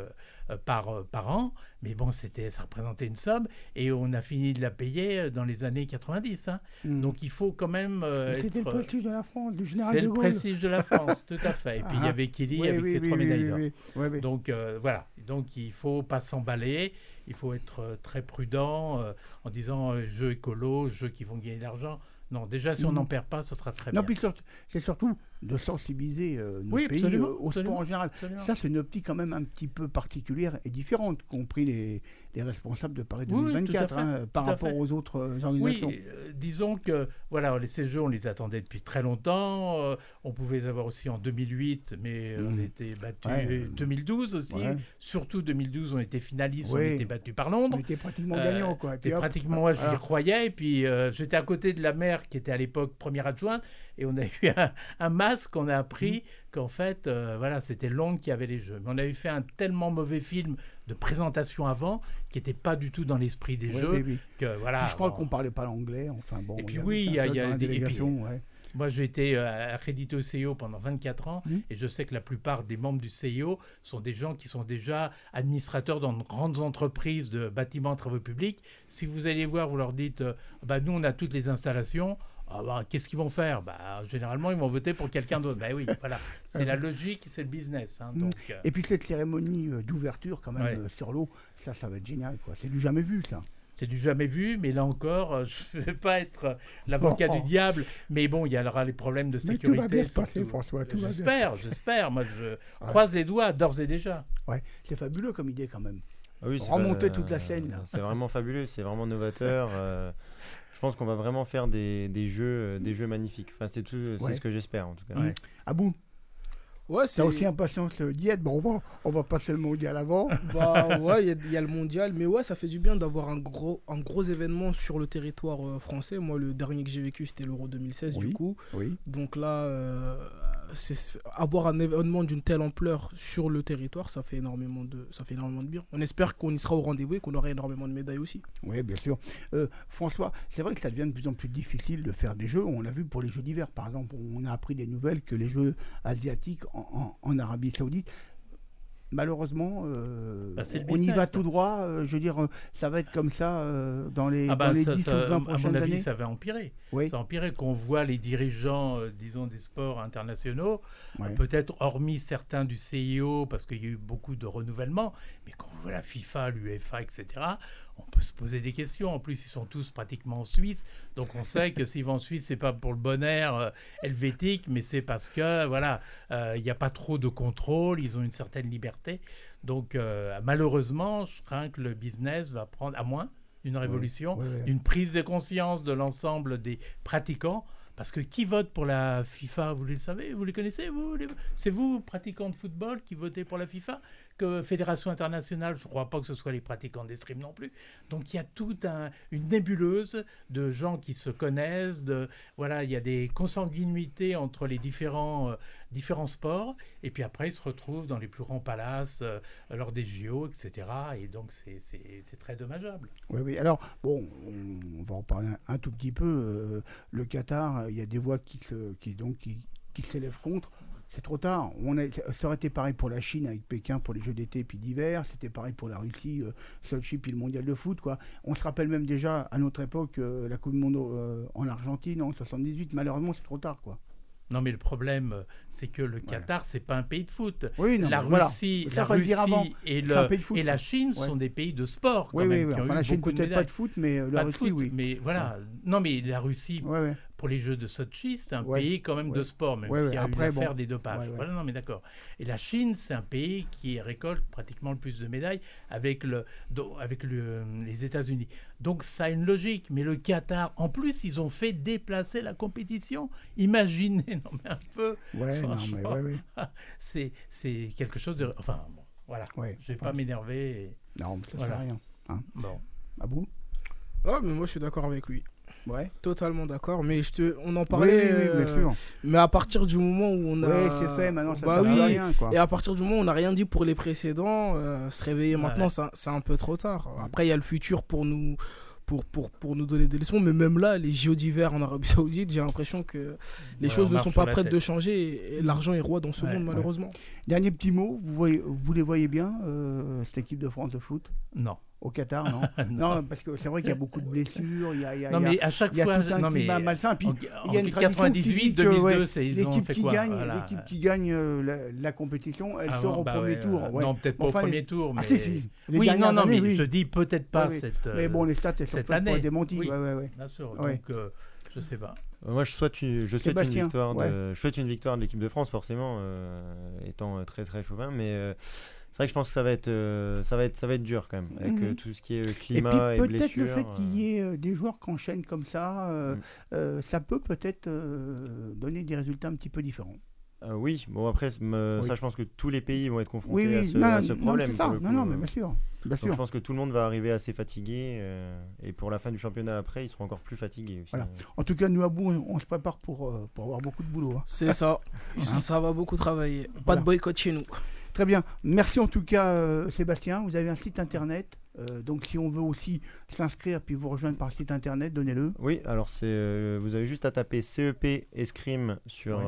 par an, mais bon, ça représentait une somme, et on a fini de la payer dans les années 90. Donc il faut quand même c'était le prestige de la France, du général de Gaulle. C'est le prestige de la France, tout à fait. Et puis il y avait Kelly avec ses 3 médailles d'or. Donc voilà, donc il ne faut pas s'emballer, il faut être très prudent en disant jeux écolo, jeux qui vont gagner de l'argent. Non, déjà, si on n'en perd pas, ce sera très bien. Non, puis c'est surtout de sensibiliser nos pays au sport en général. Absolument. Ça, c'est une optique quand même un petit peu particulière et différente, compris les responsables de Paris 2024 par rapport aux autres organisations. Oui, disons que ces Jeux, on les attendait depuis très longtemps. On pouvait les avoir aussi en 2008, mais on était battus 2012 aussi. Surtout 2012, on était finalistes, on était battus par Londres. On était pratiquement gagnants, quoi. Moi, j'y croyais. Et puis, j'étais à côté de la mère qui était à l'époque première adjointe. Et on a eu un masque, on a appris qu'en fait, c'était Londres qui avait les Jeux. Mais on avait fait un tellement mauvais film de présentation avant, qui n'était pas du tout dans l'esprit des Jeux. Que, je crois qu'on ne parlait pas l'anglais. Enfin, bon, et puis il y a des délégations. Moi, j'ai été accrédité au CIO pendant 24 ans et je sais que la plupart des membres du CIO sont des gens qui sont déjà administrateurs dans de grandes entreprises de bâtiments et travaux publics. Si vous allez voir, vous leur dites nous, on a toutes les installations. Qu'est-ce qu'ils vont faire? Généralement, ils vont voter pour quelqu'un d'autre. Oui, voilà. C'est la logique, c'est le business. Donc, et puis cette cérémonie d'ouverture quand même sur l'eau, ça va être génial, quoi. C'est du jamais vu, ça. C'est du jamais vu, mais là encore, je ne vais pas être l'avocat du diable. Mais bon, il y aura les problèmes de sécurité. Mais tout va bien se passer, François. J'espère. Moi, je croise les doigts d'ores et déjà. Ouais, c'est fabuleux comme idée quand même. Oui, remonter toute la scène. Là. C'est vraiment fabuleux, c'est vraiment novateur. Je pense qu'on va vraiment faire des jeux magnifiques. Enfin, c'est ce que j'espère en tout cas. Abou, t'as aussi impatience d'y Bon, on va passer le mondial avant. Il y a le mondial, mais ça fait du bien d'avoir un gros événement sur le territoire français. Moi, le dernier que j'ai vécu, c'était l'Euro 2016 du coup. Donc là, avoir un événement d'une telle ampleur sur le territoire, ça fait énormément de bien. On espère qu'on y sera au rendez-vous et qu'on aura énormément de médailles aussi. Oui, bien sûr. François, c'est vrai que ça devient de plus en plus difficile de faire des jeux. On l'a vu pour les Jeux d'hiver, par exemple. On a appris des nouvelles que les Jeux asiatiques en Arabie Saoudite, malheureusement, on y va tout droit. Je veux dire, ça va être comme ça dans les 10 ou 20 prochaines années. À mon avis, ça va empirer. Ça va empirer qu'on voit les dirigeants, disons, des sports internationaux, peut-être hormis certains du CIO, parce qu'il y a eu beaucoup de renouvellement, mais quand on voit la FIFA, l'UEFA, etc., on peut se poser des questions. En plus, ils sont tous pratiquement en Suisse. Donc, on sait que s'ils vont en Suisse, ce n'est pas pour le bon air helvétique, mais c'est parce que, il n'y a pas trop de contrôle. Ils ont une certaine liberté. Donc, malheureusement, je crains que le business va prendre, à moins d'une révolution, une prise de conscience de l'ensemble des pratiquants. Parce que qui vote pour la FIFA, vous les savez, vous les connaissez, c'est vous, pratiquants de football, qui votez pour la FIFA, que Fédération internationale, je ne crois pas que ce soit les pratiquants d'escrime non plus. Donc il y a toute une nébuleuse de gens qui se connaissent, voilà, il y a des consanguinités entre les différents sports, et puis après ils se retrouvent dans les plus grands palaces lors des JO, etc. Et donc c'est très dommageable. Oui. Alors, bon, on va en parler un tout petit peu. Le Qatar, il y a des voix qui s'élèvent contre. C'est trop tard. Ça aurait été pareil pour la Chine avec Pékin pour les Jeux d'été puis d'hiver. C'était pareil pour la Russie, Sochi puis le mondial de foot, quoi. On se rappelle même déjà à notre époque la Coupe du Monde en Argentine en 78. Malheureusement, c'est trop tard, quoi. Non, mais le problème, c'est que le Qatar, c'est pas un pays de foot. Oui, non, la Russie et la Chine sont des pays de sport. Quand même, qui ont la eu Chine beaucoup de peut-être pas de foot, mais la Russie, oui. Mais voilà. Non, mais la Russie, pour les Jeux de Sochi, c'est un pays quand même de sport, même s'il y a eu l'affaire des dopages. Voilà, non, mais d'accord. Et la Chine, c'est un pays qui récolte pratiquement le plus de médailles avec les États-Unis. Donc ça a une logique. Mais le Qatar, en plus, ils ont fait déplacer la compétition. Imaginez, non mais un peu. C'est quelque chose de. Enfin bon, voilà. Je vais pas m'énerver. Non, ça sert à rien. Hein. Bon. Ah bon? Ah, mais moi je suis d'accord avec lui. Ouais. Totalement d'accord, mais on en parlait. Oui, bien sûr. Mais à partir du moment où on a. Oui, c'est fait, maintenant ça sert à rien, quoi. Et à partir du moment où on n'a rien dit pour les précédents, se réveiller maintenant, c'est un peu trop tard. Après, il y a le futur pour nous donner des leçons, mais même là, les JO d'hiver en Arabie Saoudite, j'ai l'impression que les choses ne sont pas prêtes de changer et l'argent est roi dans ce monde, malheureusement. Dernier petit mot, vous les voyez bien, cette équipe de France de foot? Non. Au Qatar, non. Non, parce que c'est vrai qu'il y a beaucoup de blessures, mais à chaque fois, tout un climat malsain. Puis il y a une 98, 2002, ils ont fait quoi? L'équipe qui gagne la compétition, elle sort au premier tour. Non, peut-être pas au premier tour, mais... si. Oui, non, mais je dis peut-être pas cette mais bon, les stats, elles sont faites pour démentir. Oui, bien sûr, donc je sais pas. Moi, je souhaite une victoire de l'équipe de France, forcément, étant très très chauvin, mais... c'est vrai que je pense que ça va être dur quand même, avec tout ce qui est climat et blessures. Et puis peut-être le fait qu'il y ait des joueurs qui enchaînent comme ça, ça peut peut-être donner des résultats un petit peu différents. Oui, bon après, ça je pense que tous les pays vont être confrontés à ce problème. Non, mais bien sûr. Donc, je pense que tout le monde va arriver assez fatigué et pour la fin du championnat après, ils seront encore plus fatigués. Voilà. En tout cas, nous à bout, on se prépare pour avoir beaucoup de boulot. Hein. C'est ça. Ça va beaucoup travailler. Pas de boycott chez nous. Très bien. Merci en tout cas, Sébastien. Vous avez un site internet. Donc, si on veut aussi s'inscrire puis vous rejoindre par le site internet, donnez-le. Oui, alors vous avez juste à taper CEP Escrime sur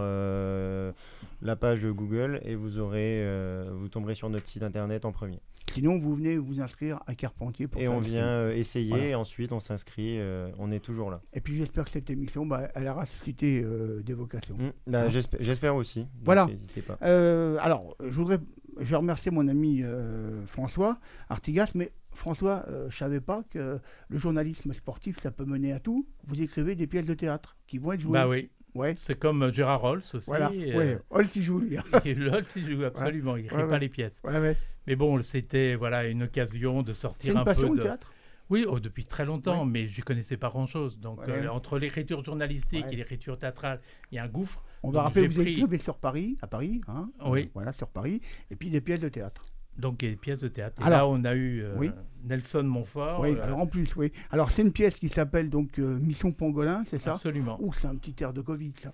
la page Google et vous tomberez sur notre site internet en premier. Sinon, vous venez vous inscrire à Carpentier. Et on vient essayer, et ensuite on s'inscrit, on est toujours là. Et puis j'espère que cette émission, elle aura suscité des vocations. J'espère aussi. Voilà. N'hésitez pas. Alors, je vais remercier mon ami François Artigas, mais François, je ne savais pas que le journalisme sportif, ça peut mener à tout. Vous écrivez des pièces de théâtre qui vont être jouées. Bah oui. Ouais. C'est comme Gérard Rolls aussi. Voilà. Rolls il joue, lui. Rolls il joue, absolument. Il n'écrit pas les pièces. Mais bon, c'était une occasion de sortir un peu de... C'est une passion, le théâtre? Oui, depuis très longtemps, mais je ne connaissais pas grand-chose. Donc, entre l'écriture journalistique et l'écriture théâtrale, il y a un gouffre. On va rappeler que vous écrivez à Paris. Hein, oui. Voilà, sur Paris. Et puis des pièces de théâtre. Donc, des pièces de théâtre. Et alors, là, on a eu Nelson Montfort. Oui, alors en plus, oui. Alors, c'est une pièce qui s'appelle donc Mission Pangolin, c'est ça? Absolument. C'est un petit air de Covid, ça.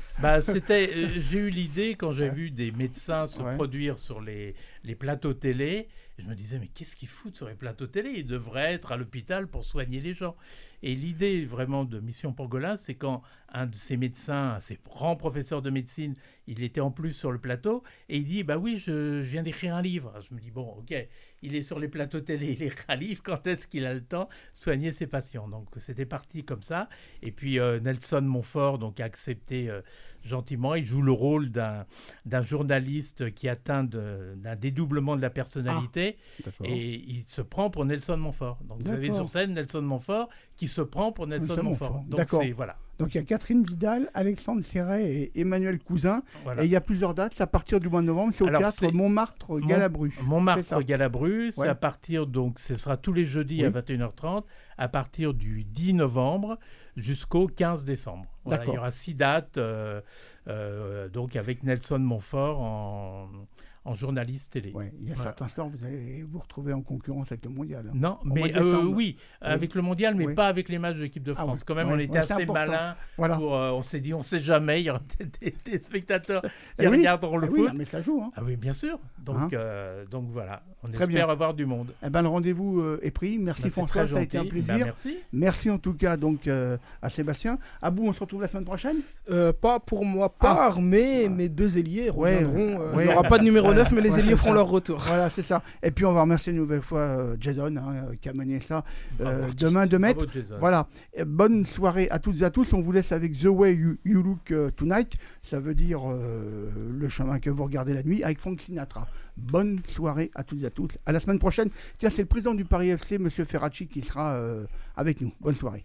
J'ai eu l'idée quand j'ai vu des médecins se produire sur les plateaux télé. Je me disais, mais qu'est-ce qu'ils foutent sur les plateaux télé? Ils devraient être à l'hôpital pour soigner les gens. Et l'idée vraiment de Mission Pangolin, c'est quand un de ces médecins, un de ces grands professeurs de médecine, il était en plus sur le plateau et il dit, bah oui, je viens d'écrire un livre. Je me dis, bon, ok, il est sur les plateaux télé, il écrit un livre, quand est-ce qu'il a le temps de soigner ses patients? Donc c'était parti comme ça. Et puis Nelson Montfort donc, a accepté gentiment. Il joue le rôle d'un journaliste qui est atteint d'un dédoublement de la personnalité et il se prend pour Nelson Montfort. Donc vous avez sur scène Nelson Montfort qui se prend pour Nelson Montfort. Donc c'est voilà. Donc il y a Catherine Vidal, Alexandre Serret et Emmanuel Cousin. Voilà. Et il y a plusieurs dates. C'est à partir du mois de novembre. C'est au théâtre Montmartre-Galabru. Montmartre-Galabru. C'est à partir, donc, ce sera tous les jeudis à 21h30, à partir du 10 novembre jusqu'au 15 décembre. Voilà, il y aura 6 dates, donc avec Nelson Montfort en journaliste télé. Ouais, il y a certains sports, vous allez vous retrouver en concurrence avec le mondial. Non, mais avec le mondial, mais pas avec les matchs de l'équipe de France. Quand même, on était assez malins. Voilà. On s'est dit, on ne sait jamais, il y aura des spectateurs qui regarderont le foot. Mais ça joue. Hein. Ah oui, bien sûr. Donc voilà, on espère avoir du monde. Eh ben, le rendez-vous est pris. Merci François, ça a été un plaisir. Merci en tout cas donc, à Sébastien. Abou, on se retrouve la semaine prochaine. Pas pour moi, mais mes 2 ailiers reviendront. Il n'y aura pas de numéro 9, mais les ailiers feront leur retour. Voilà, c'est ça. Et puis on va remercier une nouvelle fois Jason qui a mené ça demain de maître. Voilà. Bonne soirée à toutes et à tous. On vous laisse avec The Way You Look Tonight. Ça veut dire le chemin que vous regardez la nuit avec Frank Sinatra. Bonne soirée à toutes et à tous. À la semaine prochaine. Tiens, c'est le président du Paris FC, Monsieur Ferracci, qui sera avec nous. Bonne soirée.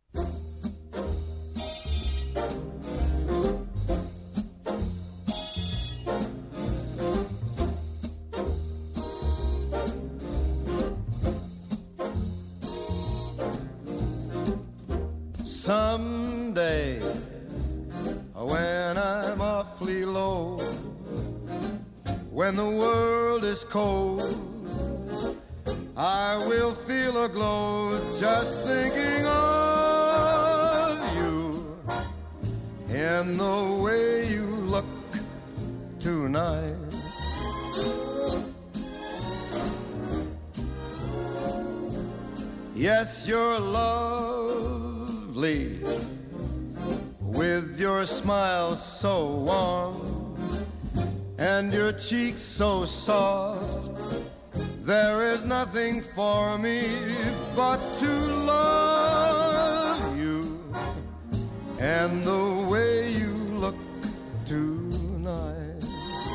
Someday, when I'm awfully low, when the world is cold, I will feel a glow just thinking of you and the way you look tonight. Yes, you're lovely, with your smile so warm and your cheeks so soft. There is nothing for me but to love you and the way you look tonight.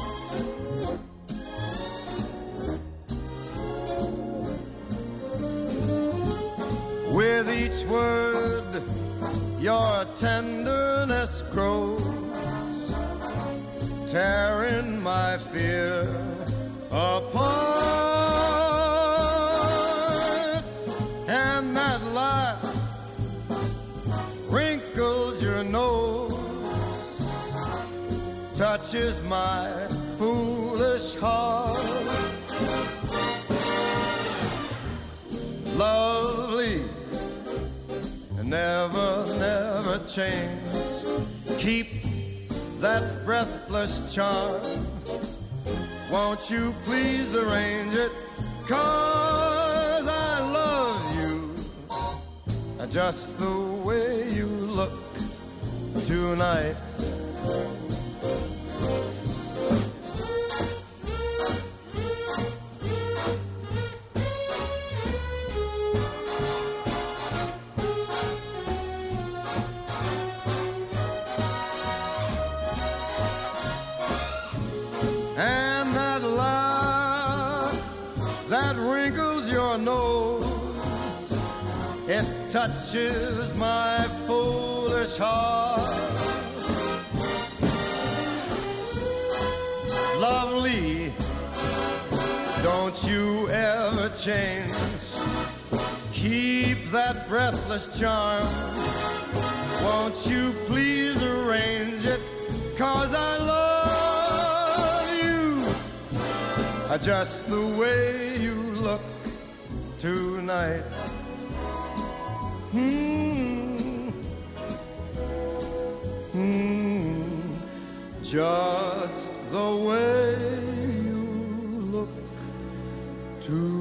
With each word your tenderness grows, tearing my fear apart. And that laugh wrinkles your nose, touches my foolish heart. Lovely, never, never change. Keep that breathless charm. Won't you please arrange it? 'Cause I love you just the way you look tonight. It touches my foolish heart. Lovely, don't you ever change. Keep that breathless charm. Won't you please arrange it? 'Cause I love you just the way you look tonight. Just the way you look tonight.